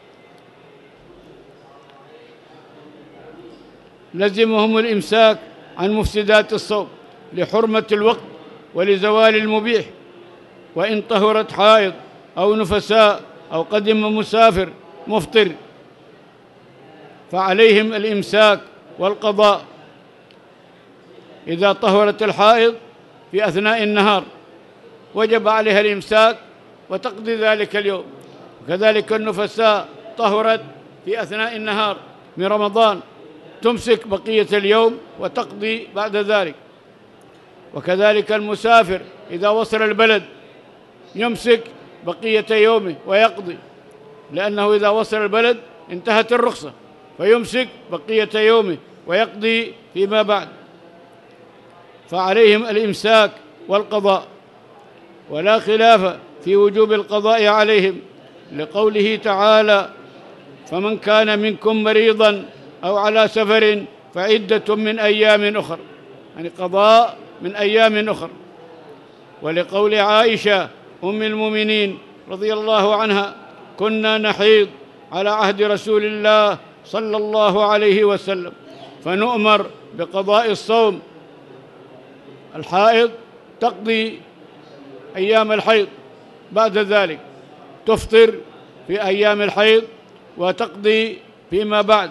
لزمهم الإمساك عن مفسدات الصوم لحرمة الوقت ولزوال المبيح. وإن طهرت حائض أو نفساء أو قدم مسافر مفطر فعليهم الإمساك والقضاء. إذا طهرت الحائض في أثناء النهار وجب عليها الإمساك وتقضي ذلك اليوم. وكذلك النفساء طهرت في أثناء النهار من رمضان تمسك بقية اليوم وتقضي بعد ذلك. وكذلك المسافر إذا وصل البلد يمسك بقية يومه ويقضي، لأنه إذا وصل البلد انتهت الرخصة فيمسك بقية يومه ويقضي فيما بعد. فعليهم الإمساك والقضاء، ولا خلاف في وجوب القضاء عليهم لقوله تعالى: فمن كان منكم مريضا أو على سفر فعدة من أيام أخر، يعني قضاء من أيام أخر. ولقول عائشة أم المؤمنين رضي الله عنها: كنا نحيض على عهد رسول الله صلى الله عليه وسلم فنؤمر بقضاء الصوم. الحائض تقضي أيام الحيض، بعد ذلك تفطر في أيام الحيض وتقضي فيما بعد.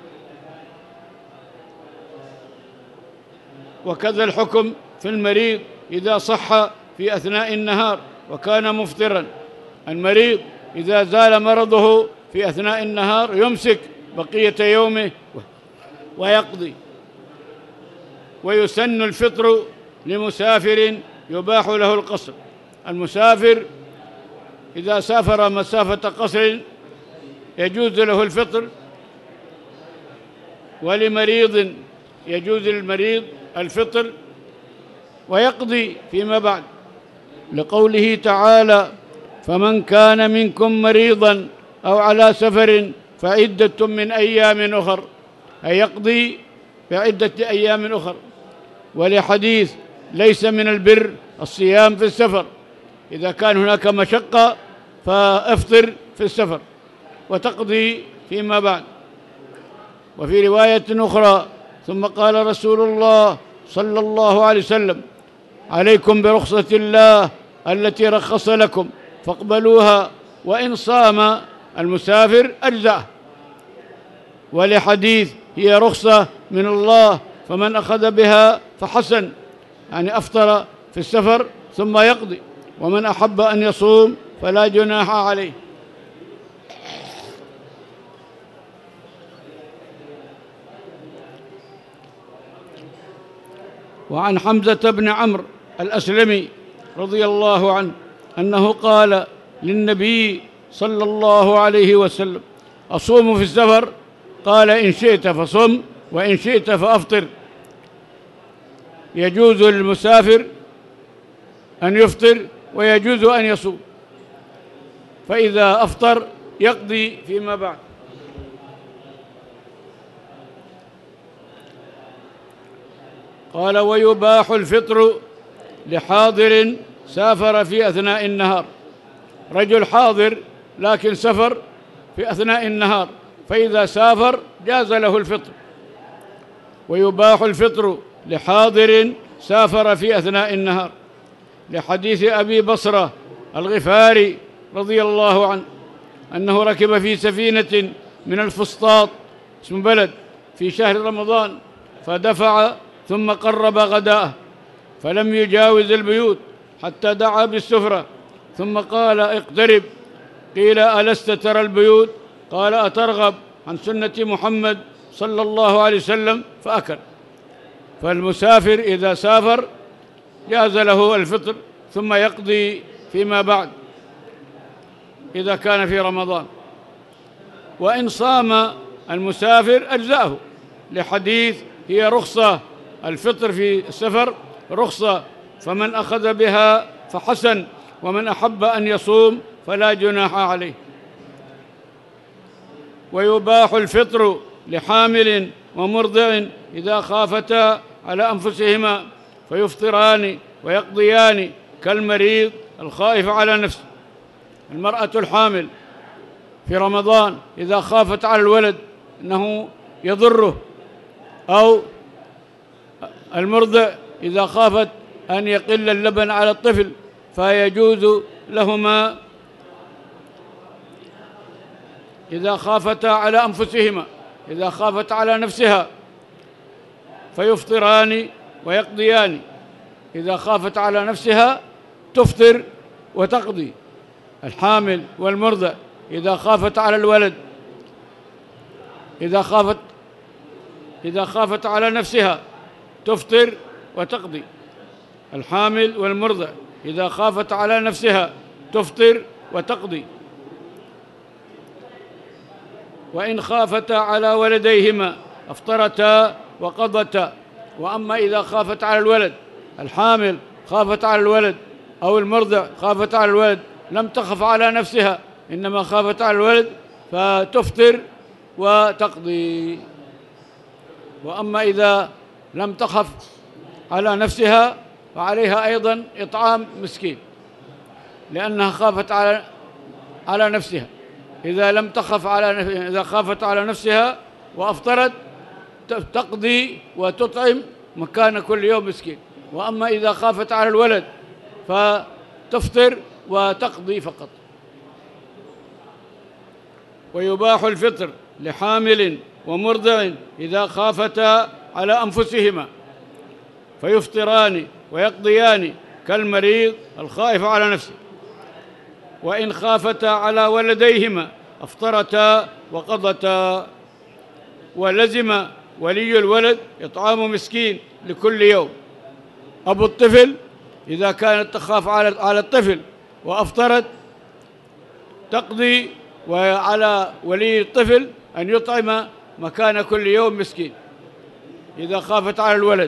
وكذا الحكم في المريض إذا صح في أثناء النهار وكان مفطرا. المريض إذا زال مرضه في أثناء النهار يمسك بقية يومه ويقضي. ويسن الفطر لمسافر يباح له القصر. المسافر إذا سافر مسافة قصر يجوز له الفطر، ولمريض يجوز للمريض الفطر ويقضي فيما بعد، لقوله تعالى: فمن كان منكم مريضا أو على سفر فعدة من أيام أخر، أي يقضي بعدة أيام أخر. ولحديث: ليس من البر الصيام في السفر، إذا كان هناك مشقة فافطر في السفر وتقضي فيما بعد. وفي رواية أخرى: ثم قال رسول الله صلى الله عليه وسلم: عليكم برخصة الله التي رخص لكم فاقبلوها، وإن صام المسافر أجزأه. ولحديث: هي رخصة من الله فمن أخذ بها فحسن، يعني أفطر في السفر ثم يقضي، ومن أحب أن يصوم فلا جناح عليه. وعن حمزة بن عمرو الأسلمي رضي الله عنه أنه قال للنبي صلى الله عليه وسلم: أصوم في السفر؟ قال إن شئت فصم وإن شئت فأفطر. يجوز للمسافر أن يفطر ويجوز أن يصوم، فإذا أفطر يقضي فيما بعد. قال ويباح الفطر لحاضر سافر في أثناء النهار. رجل حاضر لكن سفر في أثناء النهار، فإذا سافر جاز له الفطر. ويباح الفطر لحاضر سافر في أثناء النهار، لحديث أبي بصرة الغفاري رضي الله عنه أنه ركب في سفينة من الفسطاط اسم بلد في شهر رمضان، فدفع ثم قرب غداءه فلم يجاوز البيوت حتى دعا بالسفرة، ثم قال اقترب. قيل ألست ترى البيوت؟ قال أترغب عن سنة محمد صلى الله عليه وسلم؟ فأكل. فالمسافر إذا سافر جاز له الفطر ثم يقضي فيما بعد إذا كان في رمضان. وإن صام المسافر أجزأه، لحديث هي رخصة الفطر في السفر رخصة، فمن أخذ بها فحسن، ومن أحب أن يصوم فلا جناح عليه. ويباح الفطر لحامل ومرضع إذا خافتا على أنفسهما فيفطران ويقضيان كالمريض الخائف على نفسه. المرأة الحامل في رمضان إذا خافت على الولد أنه يضره، أو المرضع إذا خافت أن يقل اللبن على الطفل، فيجوز لهما إذا خافتا على أنفسهما، إذا خافت على نفسها فيفطران ويقضيان. إذا خافت على نفسها تفطر وتقضي. الحامل والمرضع إذا خافت على الولد، إذا خافت إذا خافت على نفسها تفطر وتقضي. الحامل والمرضع إذا خافت على نفسها تفطر وتقضي. وإن خافتا على ولديهما أفطرتا وقضتا. وأما إذا خافت على الولد، الحامل خافت على الولد أو المرضع خافت على الولد، لم تخف على نفسها إنما خافت على الولد، فتفطر وتقضي. وأما إذا لم تخف على نفسها فعليها أيضا إطعام مسكين، لأنها خافت على على نفسها. إذا لم تخف على إذا خافت على نفسها وأفطرت تقضي وتطعم مكان كل يوم مسكين. وأما إذا خافت على الولد فتفطر وتقضي فقط. ويباح الفطر لحامل ومرضع إذا خافتا على أنفسهما فيفطران ويقضيان كالمريض الخائف على نفسه. وإن خافتا على ولديهما أفطرتا وقضتا. ولزم ولي الولد إطعام مسكين لكل يوم. أبو الطفل إذا كانت تخاف على الطفل وأفطرت تقضي، وعلى ولي الطفل أن يطعم مكان كل يوم مسكين إذا خافت على الولد.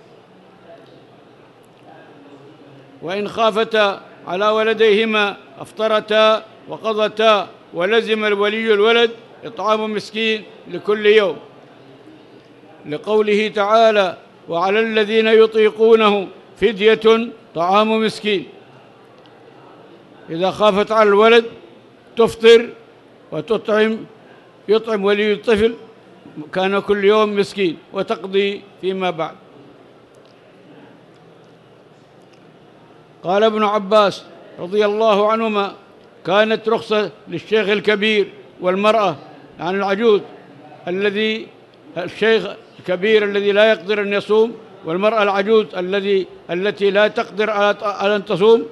وإن خافتا على ولديهما أفطرتا وقضتا. ولزم الولي الولد إطعام مسكين لكل يوم، لقوله تعالى وعلى الذين يطيقونه فدية طعام مسكين. إذا خافت على الولد تفطر وتطعم، يطعم ولي الطفل كان كل يوم مسكين وتقضي فيما بعد. قال ابن عباس رضي الله عنهما كانت رخصة للشيخ الكبير والمرأة، يعني العجوز الذي الشيخ الكبير الذي لا يقدر أن يصوم، والمرأة العجوز الذي التي لا تقدر على أن تصوم،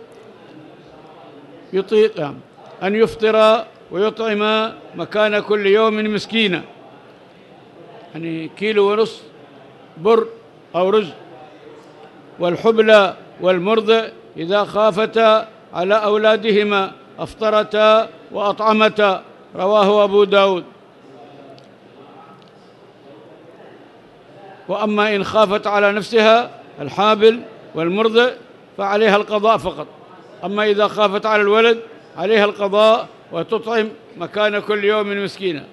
يطيق أن يفطر ويطعم مكان كل يوم مسكينا، يعني كيلو ونصف بر أو رز. والحبلى والمرضع إذا خافتا على أولادهما أفطرتا وأطعمتا، رواه أبو داود. وأما إن خافت على نفسها الحامل والمرضع فعليها القضاء فقط. أما إذا خافت على الولد عليها القضاء وتطعم مكان كل يوم مسكينا.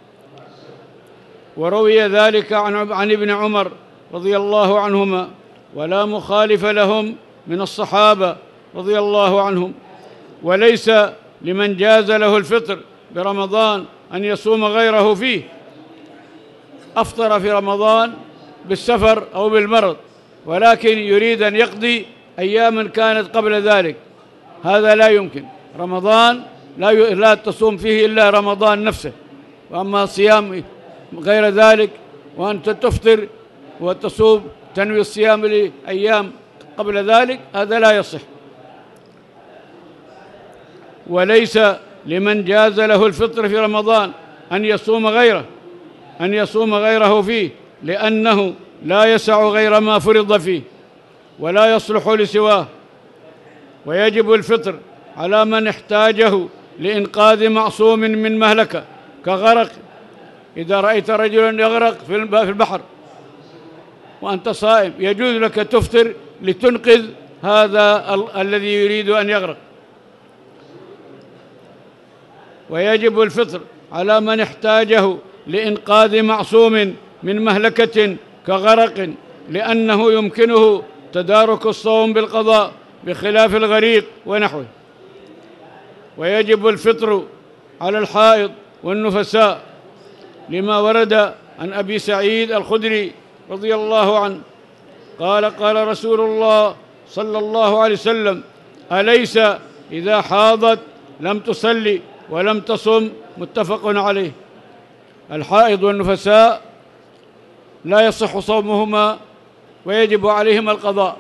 وروي ذلك عن عن ابن عمر رضي الله عنهما، ولا مخالف لهم من الصحابة رضي الله عنهم. وليس لمن جاز له الفطر برمضان أن يصوم غيره فيه. أفطر في رمضان بالسفر أو بالمرض، ولكن يريد أن يقضي أياما كانت قبل ذلك، هذا لا يمكن. رمضان لا ي... لا تصوم فيه إلا رمضان نفسه. وأما صيام غير ذلك وأنت تفطر وتصوم تنوي الصيام لأيام قبل ذلك، هذا لا يصح. وليس لمن جاز له الفطر في رمضان أن يصوم غيره أن يصوم غيره فيه، لأنه لا يسع غير ما فرض فيه ولا يصلح لسواه. ويجب الفطر على من احتاجه لإنقاذ معصوم من مهلكة كغرق. إذا رأيت رجلا يغرق في البحر وأنت صائم يجوز لك تفطر لتنقذ هذا ال الذي يريد أن يغرق. ويجب الفطر على من احتاجه لإنقاذ معصوم من مهلكة كغرق، لأنه يمكنه تدارك الصوم بالقضاء بخلاف الغريق ونحوه. ويجب الفطر على الحائض والنفساء لما ورد عن أبي سعيد الخدري رضي الله عنه قال قال رسول الله صلى الله عليه وسلم: أليس إذا حاضت لم تصلي ولم تصم؟ متفق عليه. الحائض والنفساء لا يصح صومهما ويجب عليهما القضاء.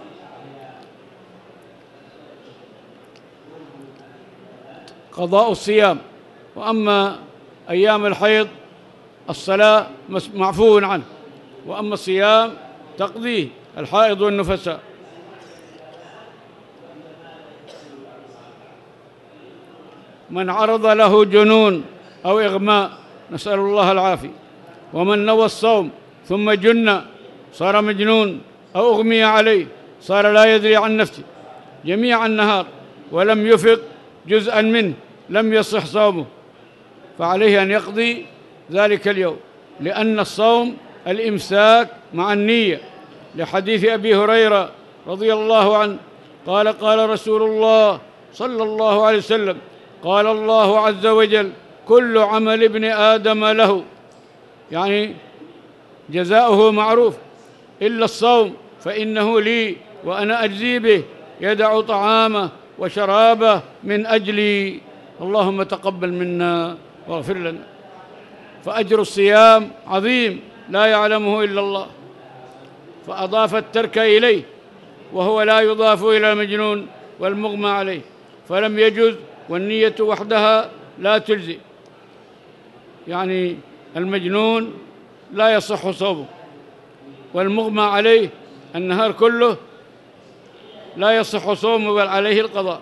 قضاء الصيام. وأما أيام الحيض الصلاة معفو عنه، وأما الصيام تقضيه الحائض والنفساء. من عرض له جنون أو إغماء، نسأل الله العافية، ومن نوى الصوم ثم جن صار مجنون أو أغمي عليه صار لا يدري عن نفسه جميع النهار ولم يفق جزءا منه لم يصح صومه، فعليه أن يقضي ذلك اليوم، لأن الصوم الإمساك مع النية، لحديث أبي هريرة رضي الله عنه قال قال رسول الله صلى الله عليه وسلم: قال الله عز وجل: كل عمل ابن آدم له، يعني جزاؤه معروف، إلا الصوم فإنه لي وأنا أجزي به، يدع طعامه وشرابه من أجلي، اللهم تقبل منا واغفر لنا. فأجر الصيام عظيم لا يعلمه إلا الله، فأضاف الترك إليه، وهو لا يضاف إلى المجنون والمغمى عليه، فلم يجز، والنية وحدها لا تجزي. يعني المجنون لا يصح صومه، والمغمى عليه النهار كله لا يصح صومه بل عليه القضاء.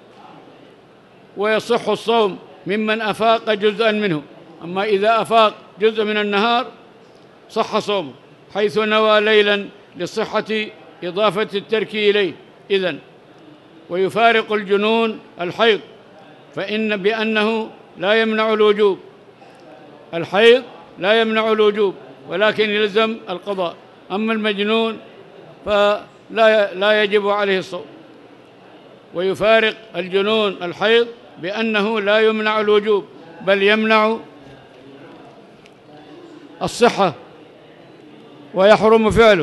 ويصح الصوم ممن أفاق جزءا منه، أما إذا أفاق جزء من النهار صح صومه، حيث نوى ليلا لصحة إضافة الترك إليه إذن. ويفارق الجنون الحيض، فإن بأنه لا يمنع الوجوب، الحيض لا يمنع الوجوب ولكن يلزم القضاء، أما المجنون فلا لا يجب عليه الصوم. ويفارق الجنون الحيض بأنه لا يمنع الوجوب بل يمنع الصحة ويحرم فعله.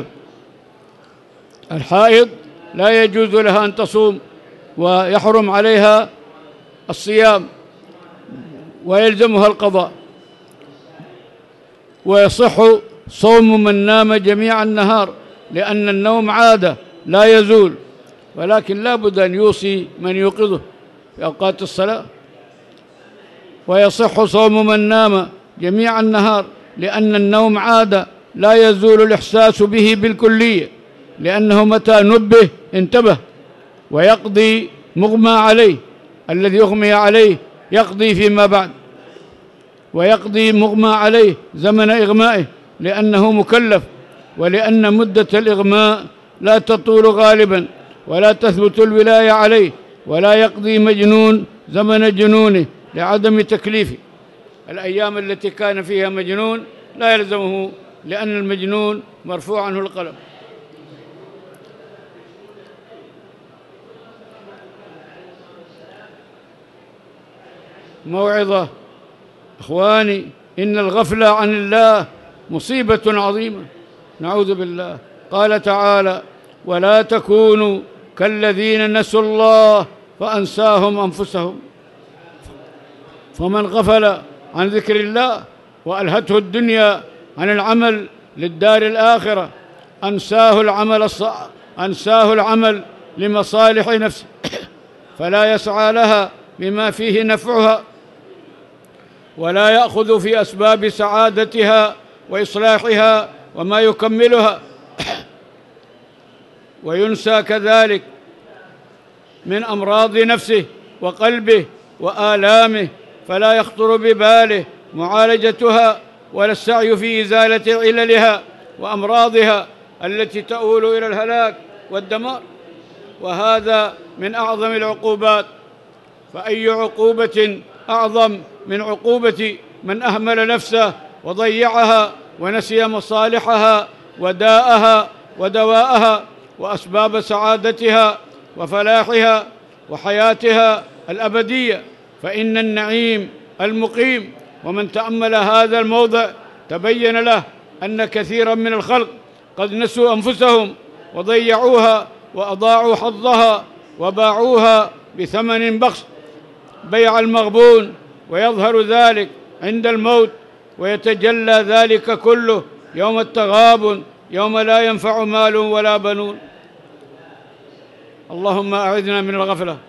الحائض لا يجوز لها أن تصوم ويحرم عليها الصيام ويلزمها القضاء. ويصح صوم من نام جميع النهار، لأن النوم عادة لا يزول، ولكن لا بد أن يوصي من يوقظه في أوقات الصلاة. ويصح صوم من نام جميع النهار، لأن النوم عادة لا يزول الإحساس به بالكلية، لأنه متى نبه انتبه. ويقضي مغمى عليه، الذي أغمي عليه يقضي فيما بعد، ويقضي مغمى عليه زمن إغمائه، لأنه مكلف ولأن مدة الإغماء لا تطول غالبا، ولا تثبت الولاية عليه، ولا يقضي مجنون زمن جنونه لعدم تكليفه. الأيام التي كان فيها مجنون لا يلزمه، لأن المجنون مرفوع عنه القلم. موعظة إخواني، إن الغفلة عن الله مصيبة عظيمة، نعوذ بالله. قال تعالى: ولا تكونوا كالذين نسوا الله فأنساهم أنفسهم. فمن غفل عن ذكر الله وألهته الدنيا عن العمل للدار الآخرة أنساه العمل الصالح، أنساه العمل لمصالح نفسه، فلا يسعى لها بما فيه نفعها، ولا يأخذ في أسباب سعادتها وإصلاحها وما يكملها، وينسى كذلك من أمراض نفسه وقلبه وآلامه، فلا يخطر بباله معالجتها ولا السعي في إزالة عللها وأمراضها التي تؤول إلى الهلاك والدمار. وهذا من أعظم العقوبات، فأي عقوبة أعظم من عقوبة من أهمل نفسه وضيعها ونسي مصالحها وداءها ودواءها وأسباب سعادتها وفلاحها وحياتها الأبدية. فإن النعيم المقيم، ومن تأمل هذا الموضع تبين له أن كثيرا من الخلق قد نسوا أنفسهم وضيعوها وأضاعوا حظها وباعوها بثمن بخس بيع المغبون، ويظهر ذلك عند الموت، ويتجلى ذلك كله يوم التغابن، يوم لا ينفع مال ولا بنون. اللهم أعذنا من الغفلة.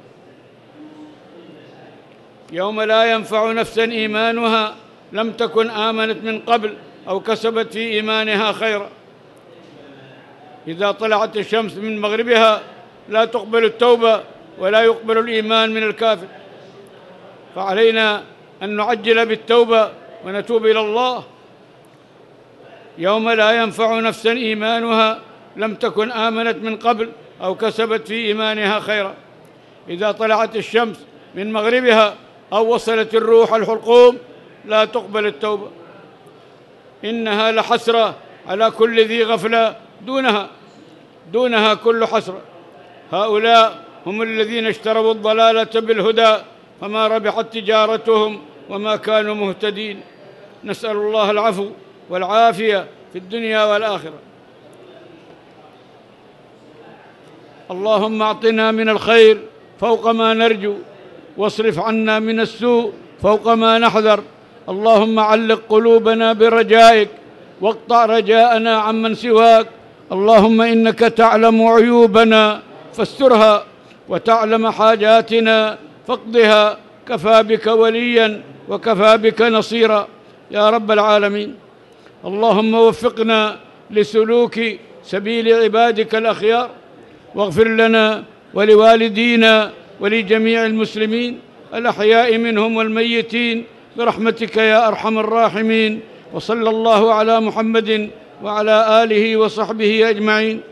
يوم لا ينفع نفسا إيمانها لم تكن آمنت من قبل أو كسبت في إيمانها خيرا. إذا طلعت الشمس من مغربها لا تقبل التوبة ولا يقبل الإيمان من الكافر، فعلينا أن نعجل بالتوبة ونتوب إلى الله. يوم لا ينفع نفسا إيمانها لم تكن آمنت من قبل أو كسبت في إيمانها خيرا. إذا طلعت الشمس من مغربها أو وصلت الروح الحلقوم لا تقبل التوبة. إنها لحسرة على كل ذي غفلة دونها دونها كل حسرة. هؤلاء هم الذين اشتروا الضلالة بالهدى فما ربحت تجارتهم وما كانوا مهتدين. نسأل الله العفو والعافية في الدنيا والآخرة. اللهم أعطنا من الخير فوق ما نرجو، واصرف عنا من السوء فوق ما نحذر. اللهم علق قلوبنا برجائك واقطع رجاءنا عمن سواك. اللهم إنك تعلم عيوبنا فاسترها، وتعلم حاجاتنا فاقضها. كفى بك وليا وكفى بك نصيرا يا رب العالمين. اللهم وفقنا لسلوك سبيل عبادك الأخيار، واغفر لنا ولوالدينا ولجميع المسلمين الأحياء منهم والميتين برحمتك يا أرحم الراحمين. وصلى الله على محمد وعلى آله وصحبه أجمعين.